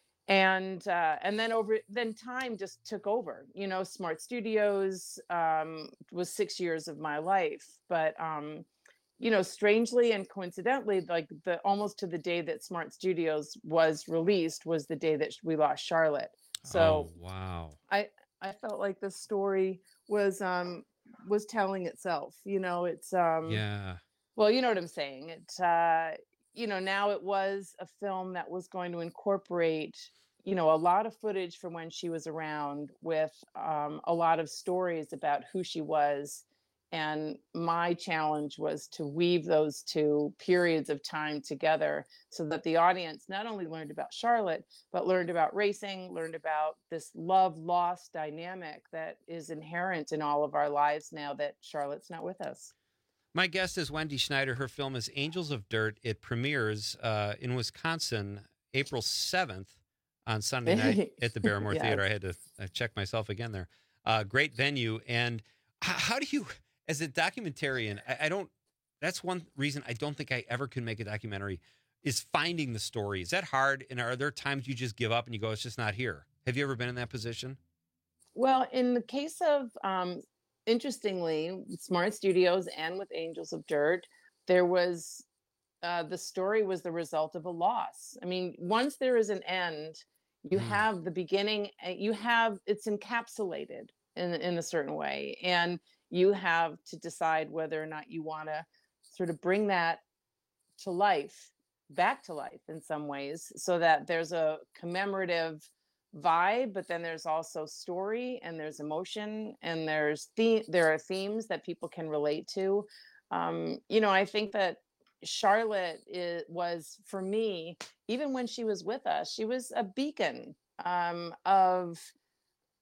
And uh, and then over then time just took over. You know, Smart Studios um, was six years of my life, but um, you know, strangely and coincidentally, like the almost to the day that Smart Studios was released was the day that we lost Charlotte. So Oh, wow. I I felt like the story was um was telling itself. You know, it's um Yeah. well, you know what I'm saying. It uh you know, now it was a film that was going to incorporate, you know, a lot of footage from when she was around with um a lot of stories about who she was. And my challenge was to weave those two periods of time together so that the audience not only learned about Charlotte, but learned about racing, learned about this love-loss dynamic that is inherent in all of our lives now that Charlotte's not with us. My guest is Wendy Schneider. Her film is Angels of Dirt. It premieres uh, in Wisconsin April seventh on Sunday night at the Barrymore Yes. Theater. I had to I check myself again there. Uh, great venue. And how, how do you, as a documentarian, I, I don't, that's one reason I don't think I ever could make a documentary, is finding the story. Is that hard? And are there times you just give up and you go, it's just not here? Have you ever been in that position? Well, in the case of, um, interestingly, Smart Studios and with Angels of Dirt, there was, uh, the story was the result of a loss. I mean, once there is an end, you Mm. have the beginning, uh, you have, it's encapsulated in, in a certain way. And you have to decide whether or not you want to sort of bring that to life, back to life in some ways, so that there's a commemorative vibe, but then there's also story and there's emotion and there's the there are themes that people can relate to. Um, you know, I think that Charlotte is, was for me, even when she was with us, she was a beacon um, of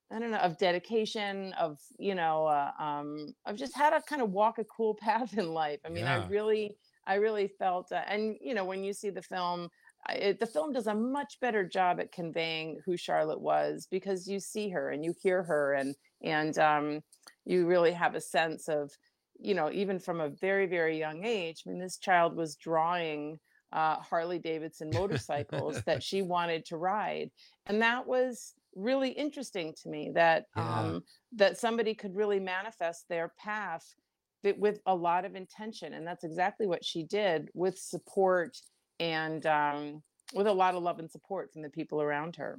I don't know, of dedication, of, you know, uh, um, I've just had to kind of walk a cool path in life. I mean, Yeah. I really, I really felt, uh, and, you know, when you see the film, I- it, the film does a much better job at conveying who Charlotte was, because you see her and you hear her, and, and um, you really have a sense of, you know, even from a very, very young age. I mean, this child was drawing uh, Harley Davidson motorcycles that she wanted to ride. And that was really interesting to me, that Yeah. um, that somebody could really manifest their path that, with a lot of intention. And that's exactly what she did, with support and um, with a lot of love and support from the people around her.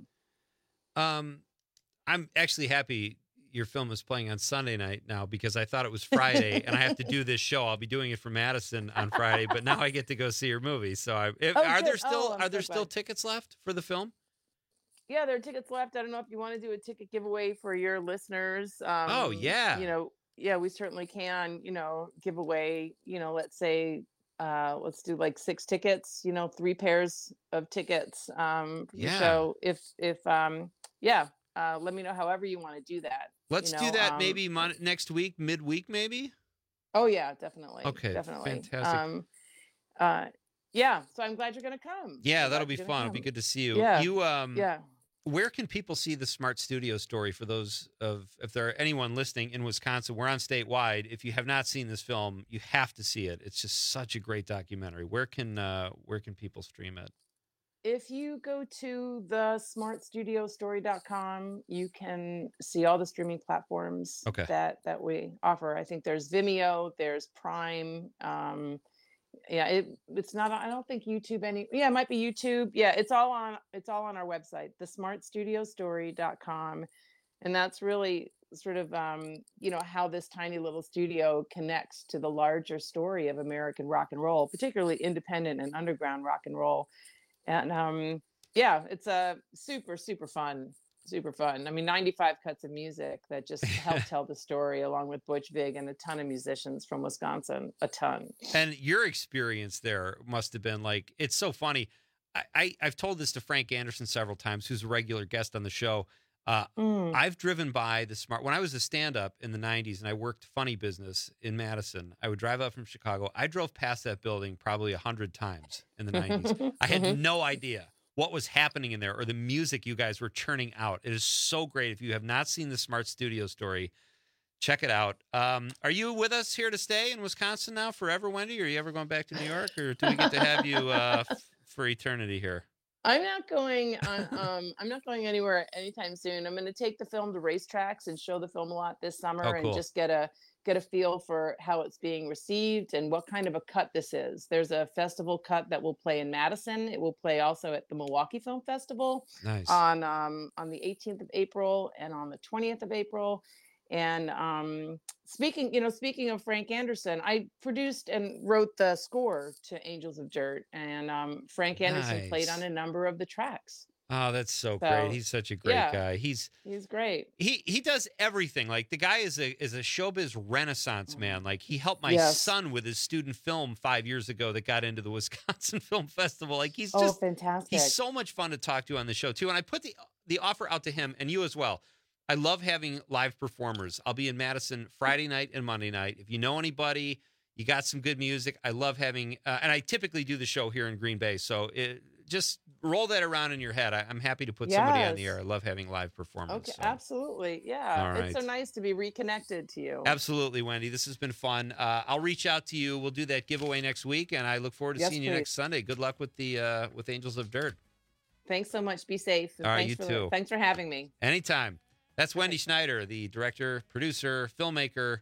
Um, I'm actually happy your film is playing on Sunday night now, because I thought it was Friday and I have to do this show. I'll be doing it for Madison on Friday, but now I get to go see your movie. So I, if, Oh, are there good. still Oh, I'm are there so still glad. tickets left for the film? Yeah, there are tickets left. I don't know if you want to do a ticket giveaway for your listeners. Um, Oh, yeah. You know, yeah, we certainly can, you know, give away, you know, let's say, uh, let's do like six tickets, you know, three pairs of tickets um, for the Yeah. show. If, if, um, yeah, uh, let me know however you want to do that. Let's you do know, that um, maybe mon- next week, midweek, maybe. Oh yeah, definitely. Okay, Definitely. fantastic. Um, uh, yeah. So I'm glad you're going to come. Yeah, I'm that'll glad be you're fun. gonna It'll be come. good to see you. Yeah. You um Yeah. Where can people see the Smart Studio story, for those of, if there are anyone listening in Wisconsin? We're on statewide. If you have not seen this film, you have to see it. It's just such a great documentary. Where can uh, where can people stream it? If you go to the smart studio story dot com, you can see all the streaming platforms Okay. that that we offer. I think there's Vimeo, there's Prime. Um, yeah, it, it's not. I don't think YouTube any. Yeah, it might be YouTube. Yeah, it's all on. It's all on our website, the smart studio story dot com, and that's really sort of um, you know, how this tiny little studio connects to the larger story of American rock and roll, particularly independent and underground rock and roll. And um, yeah, it's a super, super fun, super fun. I mean, ninety-five cuts of music that just help tell the story, along with Butch Vig and a ton of musicians from Wisconsin, a ton. And your experience there must have been like, it's so funny. I, I, I've told this to Frank Anderson several times, who's a regular guest on the show. Uh, Mm. I've driven by the Smart, when I was a stand-up in the nineties and I worked funny business in Madison, I would drive up from Chicago. I drove past that building probably a hundred times in the nineties. I had Mhm. no idea what was happening in there, or the music you guys were churning out. It is so great. If you have not seen the Smart Studio story, check it out. Um, are you with us here to stay in Wisconsin now forever, Wendy? Or are you ever going back to New York, or do we get to have you uh, f- for eternity here? I'm not going on. Um, I'm not going anywhere anytime soon. I'm going to take the film to racetracks and show the film a lot this summer, Oh, and cool. just get a get a feel for how it's being received and what kind of a cut this is. There's a festival cut that will play in Madison. It will play also at the Milwaukee Film Festival Nice. on um, on the eighteenth of April and on the twentieth of April. And um, speaking, you know, speaking of Frank Anderson, I produced and wrote the score to Angels of Dirt, and um, Frank Anderson played Nice. on a number of the tracks. Oh, that's so, So, great. He's such a great yeah. guy. He's He's great. he he does everything. Like, the guy is a is a showbiz renaissance man. Like, he helped my Yes. son with his student film five years ago that got into the Wisconsin Film Festival. Like, he's Oh, just fantastic. he's so much fun to talk to on the show too. And I put the the offer out to him and you as well. I love having live performers. I'll be in Madison Friday night and Monday night. If you know anybody, you got some good music. I love having, uh, and I typically do the show here in Green Bay. So it, just roll that around in your head. I, I'm happy to put somebody on the Yes. air. I love having live performance. Okay, so. absolutely. Yeah. All It's so right. nice to be reconnected to you. Absolutely, Wendy. This has been fun. Uh, I'll reach out to you. We'll do that giveaway next week, and I look forward to Yes, seeing you please. next Sunday. Good luck with the uh, with Angels of Dirt. Thanks so much. Be safe. And All right, thanks you for, too. Thanks for having me. Anytime. That's Wendy Schneider, the director, producer, filmmaker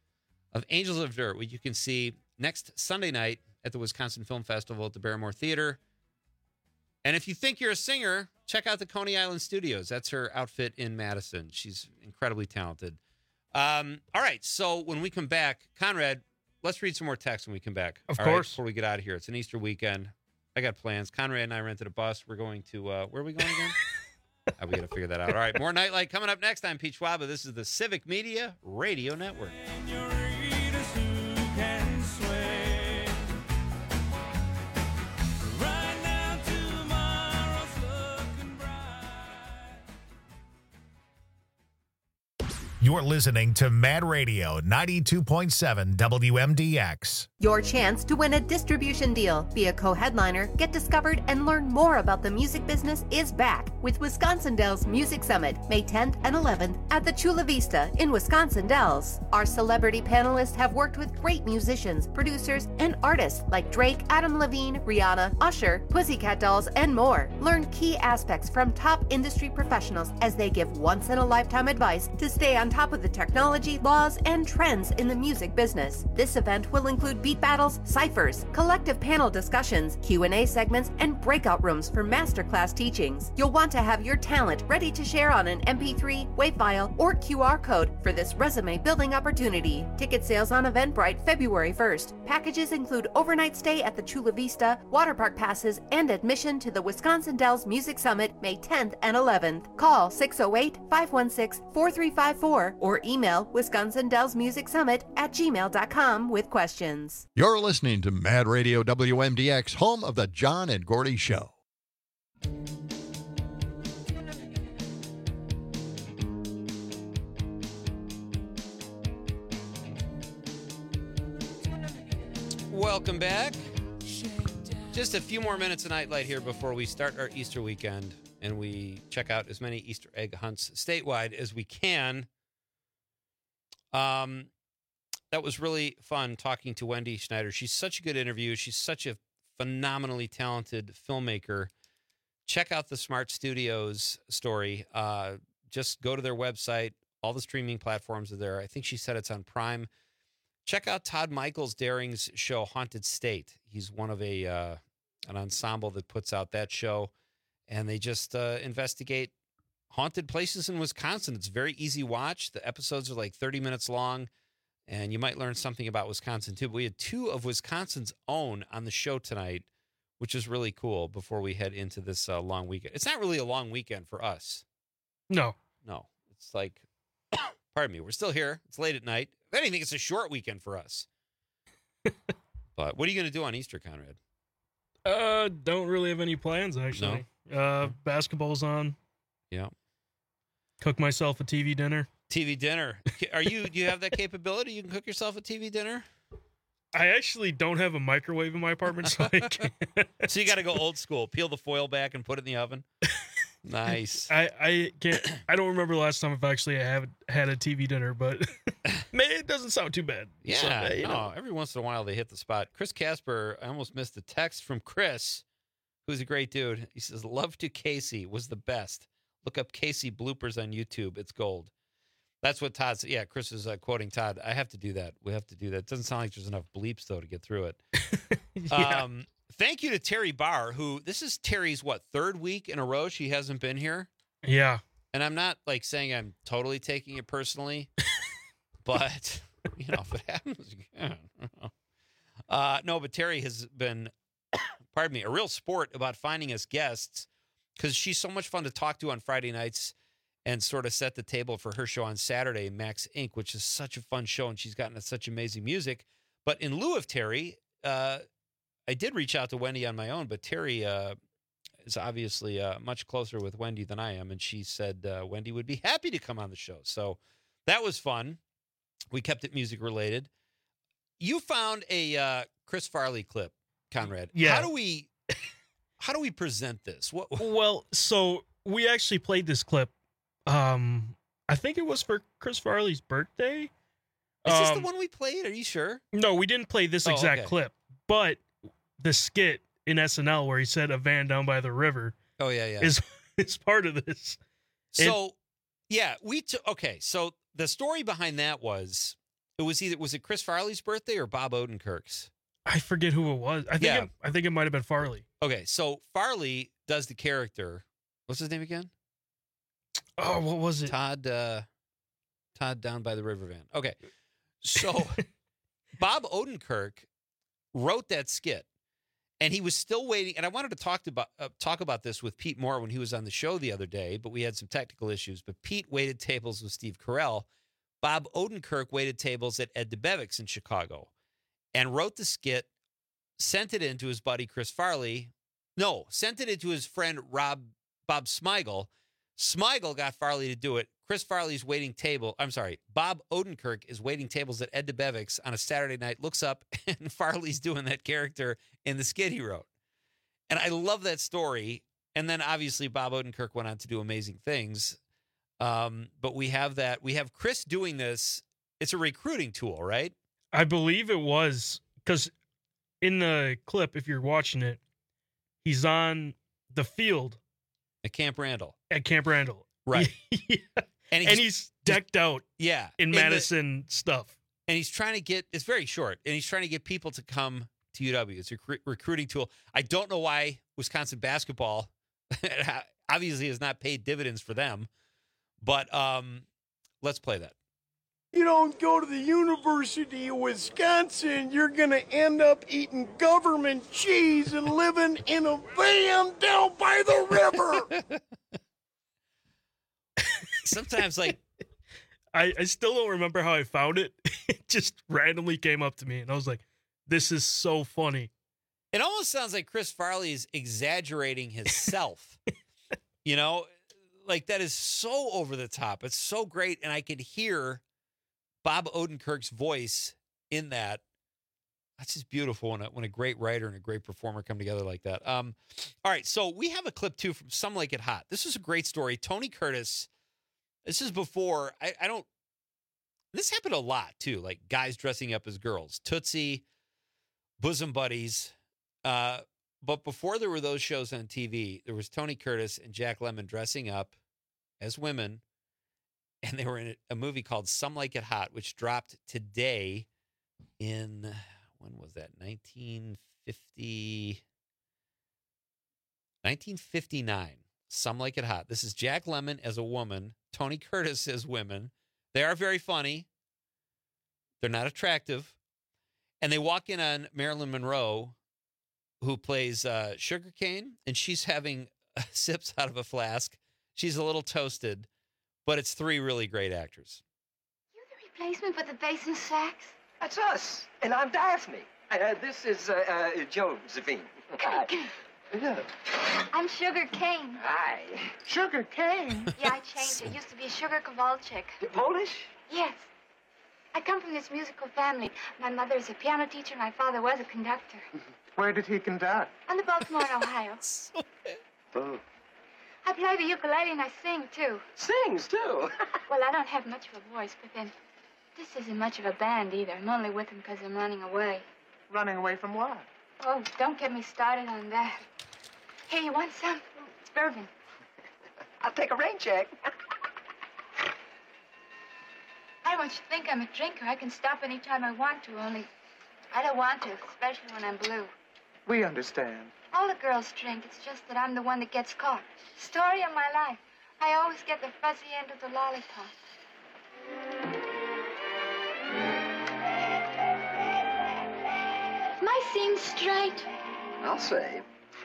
of Angels of Dirt, which you can see next Sunday night at the Wisconsin Film Festival at the Barrymore Theater. And if you think you're a singer, check out the Coney Island Studios. That's her outfit in Madison. She's incredibly talented. Um, all right, so when we come back, Conrad, let's read some more text when we come back. Of all right, course. before we get out of here. It's an Easter weekend. I got plans. Conrad and I rented a bus. We're going to, uh, where are we going again? Oh, we got to figure that out. All right, more Nightlight coming up next. I'm Pete Schwaba. This is the Civic Media Radio Network. You're listening to Mad Radio ninety-two point seven W M D X. Your chance to win a distribution deal, be a co-headliner, get discovered, and learn more about the music business is back with Wisconsin Dells Music Summit, May tenth and eleventh at the Chula Vista in Wisconsin Dells. Our celebrity panelists have worked with great musicians, producers, and artists like Drake, Adam Levine, Rihanna, Usher, Pussycat Dolls, and more. Learn key aspects from top industry professionals as they give once-in-a-lifetime advice to stay on top of the technology, laws, and trends in the music business. This event will include beat battles, ciphers, collective panel discussions, Q and A segments, and breakout rooms for masterclass teachings. You'll want to have your talent ready to share on an M P three, WAV file, or Q R code for this resume-building opportunity. Ticket sales on Eventbrite February first. Packages include overnight stay at the Chula Vista, water park passes, and admission to the Wisconsin Dells Music Summit May tenth and eleventh. Call six oh eight, five one six, four three five four or email Wisconsin Dells Music Summit at gmail dot com with questions. You're listening to Mad Radio W M D X, home of the John and Gordy Show. Welcome back. Just a few more minutes of Nightlight here before we start our Easter weekend and we check out as many Easter egg hunts statewide as we can. Um, that was really fun talking to Wendy Schneider. She's such a good interview. She's such a phenomenally talented filmmaker. Check out the Smart Studios story. Uh, just go to their website. All the streaming platforms are there. I think she said it's on Prime. Check out Todd Michaels Daring's show, Haunted State. He's one of a uh, an ensemble that puts out that show, and they just uh, investigate haunted places in Wisconsin. It's very easy watch. The episodes are like thirty minutes long, and you might learn something about Wisconsin too. But we had two of Wisconsin's own on the show tonight, which is really cool before we head into this uh, long weekend. It's not really a long weekend for us. No. No. It's like, pardon me, we're still here. It's late at night. If anything, it's a short weekend for us. But what are you going to do on Easter, Conrad? Uh, don't really have any plans, actually. No? Uh, basketball's on. Yeah. Cook myself a T V dinner. T V dinner. Are you? Do you have that capability? You can cook yourself a T V dinner? I actually don't have a microwave in my apartment, so I can't. So you got to go old school. Peel the foil back and put it in the oven. Nice. I, I can't. I don't remember the last time I've actually have had a T V dinner, but man, it doesn't sound too bad. Yeah. So, uh, you no, know. every once in a while they hit the spot. Chris Casper. I almost missed a text from Chris, who's a great dude. He says, "Love to Casey was the best. Look up Casey bloopers on YouTube. It's gold." That's what Todd said. Yeah, Chris is uh, quoting Todd. I have to do that. We have to do that. It doesn't sound like there's enough bleeps, though, to get through it. Yeah. Um, thank you to Terry Barr, who, this is Terry's, what, third week in a row she hasn't been here? Yeah. And I'm not, like, saying I'm totally taking it personally, but, you know, if it happens again. Uh, no, but Terry has been, pardon me, a real sport about finding us guests, because she's so much fun to talk to on Friday nights and sort of set the table for her show on Saturday, Max Incorporated, which is such a fun show, and she's gotten such amazing music. But in lieu of Terry, uh, I did reach out to Wendy on my own, but Terry uh, is obviously uh, much closer with Wendy than I am, and she said uh, Wendy would be happy to come on the show. So that was fun. We kept it music-related. You found a uh, Chris Farley clip, Conrad. Yeah. How do we, how do we present this? What? Well, so we actually played this clip. Um, I think it was for Chris Farley's birthday. Is this um, the one we played? Are you sure? No, we didn't play this Oh, exact okay. clip, but the skit in S N L where he said a van down by the river Oh, yeah, yeah. is is part of this. So, yeah, we took, okay, so the story behind that was, it was either, was it Chris Farley's birthday or Bob Odenkirk's? I forget who it was. I think Yeah. it, I think it might have been Farley. Okay, so Farley does the character, what's his name again? Oh, what was it? Todd, uh, Todd down by the river van. Okay, so Bob Odenkirk wrote that skit, and he was still waiting. And I wanted to talk to about uh, talk about this with Pete Moore when he was on the show the other day, but we had some technical issues. But Pete waited tables with Steve Carell. Bob Odenkirk waited tables at Ed DeBevick's in Chicago, and wrote the skit, sent it in to his buddy Chris Farley. No, sent it in to his friend Rob Bob Smigel. Smigel got Farley to do it. Chris Farley's waiting table. I'm sorry. Bob Odenkirk is waiting tables at Ed DeBevick's on a Saturday night, looks up, and Farley's doing that character in the skit he wrote. And I love that story. And then obviously Bob Odenkirk went on to do amazing things. Um, but we have that. We have Chris doing this. It's a recruiting tool, right? I believe it was, because in the clip, if you're watching it, he's on the field at Camp Randall. At Camp Randall, right? yeah. and, he's, and he's decked out, yeah, in, in Madison the, stuff. And he's trying to get. It's very short, and he's trying to get people to come to U W. It's a rec- recruiting tool. I don't know why Wisconsin basketball obviously has not paid dividends for them, but um, let's play that. You don't go to the University of Wisconsin, you're going to end up eating government cheese and living in a van down by the river. Sometimes, like, I, I still don't remember how I found it. It just randomly came up to me, and I was like, this is so funny. It almost sounds like Chris Farley is exaggerating himself. You know, like, that is so over the top. It's so great, and I could hear Bob Odenkirk's voice in that. That's just beautiful when a, when a great writer and a great performer come together like that. Um, all right, so we have a clip, too, from Some Like It Hot. This is a great story. Tony Curtis, this is before, I, I don't, this happened a lot, too, like guys dressing up as girls. Tootsie, Bosom Buddies. Uh, but before there were those shows on T V, there was Tony Curtis and Jack Lemmon dressing up as women. And they were in a movie called Some Like It Hot, which dropped today in, when was that? nineteen fifty, nineteen fifty-nine. Some Like It Hot. This is Jack Lemmon as a woman, Tony Curtis as women. They are very funny. They're not attractive. And they walk in on Marilyn Monroe, who plays uh, Sugarcane, and she's having sips out of a flask. She's a little toasted. But it's three really great actors. You the replacement for the bass and sax? That's us, and I'm Daphne. Uh, this is uh, uh, Josephine. Hi. Yeah. I'm Sugar Cane. Hi. Sugar Cane? Yeah, I changed it. Used to be Sugar Kowalczyk. Polish? Yes. I come from this musical family. My mother is a piano teacher. My father was a conductor. Where did he conduct? On the Baltimore and Ohio. Oh. I play the ukulele and I sing, too. Sings, too? Well, I don't have much of a voice, but then this isn't much of a band, either. I'm only with them because I'm running away. Running away from what? Oh, don't get me started on that. Here, you want some? It's bourbon. I'll take a rain check. I don't want you to think I'm a drinker. I can stop any time I want to, only I don't want to, especially when I'm blue. We understand. All the girls drink. It's just that I'm the one that gets caught. Story of my life. I always get the fuzzy end of the lollipop. Am I seeing straight? I'll say.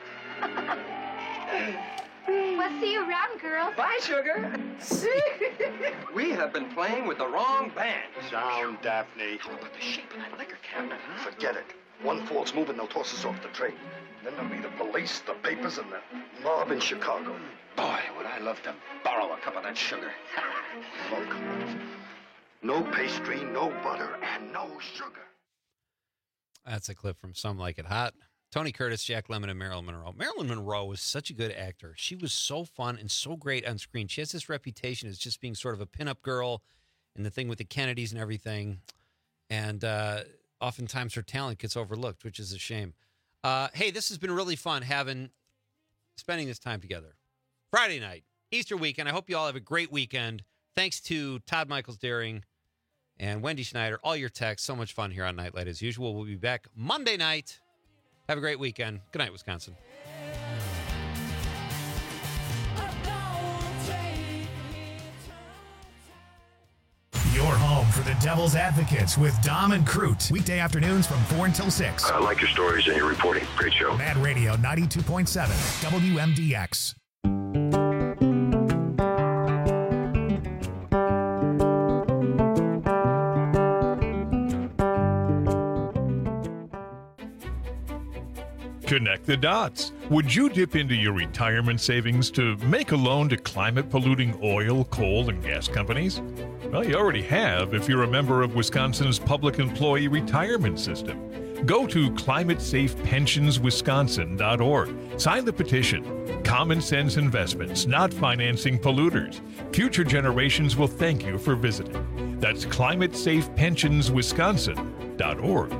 We'll see you around, girls. Bye, Sugar. We have been playing with the wrong band. Down, Daphne. How about the shape of that liquor cabinet, huh? Forget it. One false move and they'll toss us off the train. Then there'll be the police, the papers, and the mob in Chicago. Boy, would I love to borrow a cup of that sugar. Oh, come on. No pastry, no butter, and no sugar. That's a clip from Some Like It Hot. Tony Curtis, Jack Lemmon, and Marilyn Monroe. Marilyn Monroe was such a good actor. She was so fun and so great on screen. She has this reputation as just being sort of a pinup girl and the thing with the Kennedys and everything. And uh, oftentimes her talent gets overlooked, which is a shame. Uh, hey, this has been really fun having, spending this time together. Friday night, Easter weekend. I hope you all have a great weekend. Thanks to Todd Michaels Daring and Wendy Schneider. All your texts. So much fun here on Nightlight as usual. We'll be back Monday night. Have a great weekend. Good night, Wisconsin. Your home for the Devil's Advocates with Dom and Crute. Weekday afternoons from four until six. I like your stories and your reporting. Great show. Mad Radio ninety-two point seven W M D X. Connect the dots. Would you dip into your retirement savings to make a loan to climate-polluting oil, coal, and gas companies? Well, you already have if you're a member of Wisconsin's public employee retirement system. Go to climate safe pensions wisconsin dot org. Sign the petition. Common sense investments, not financing polluters. Future generations will thank you for visiting. That's climate safe pensions wisconsin dot org.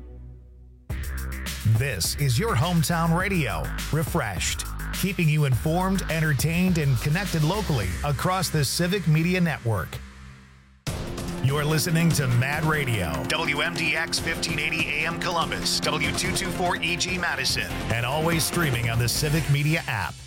This is your hometown radio, Refreshed, keeping you informed, entertained, and connected locally across the Civic Media Network. You're listening to Mad Radio, W M D X fifteen eighty A M Columbus, W two twenty-four E G Madison, and always streaming on the Civic Media app.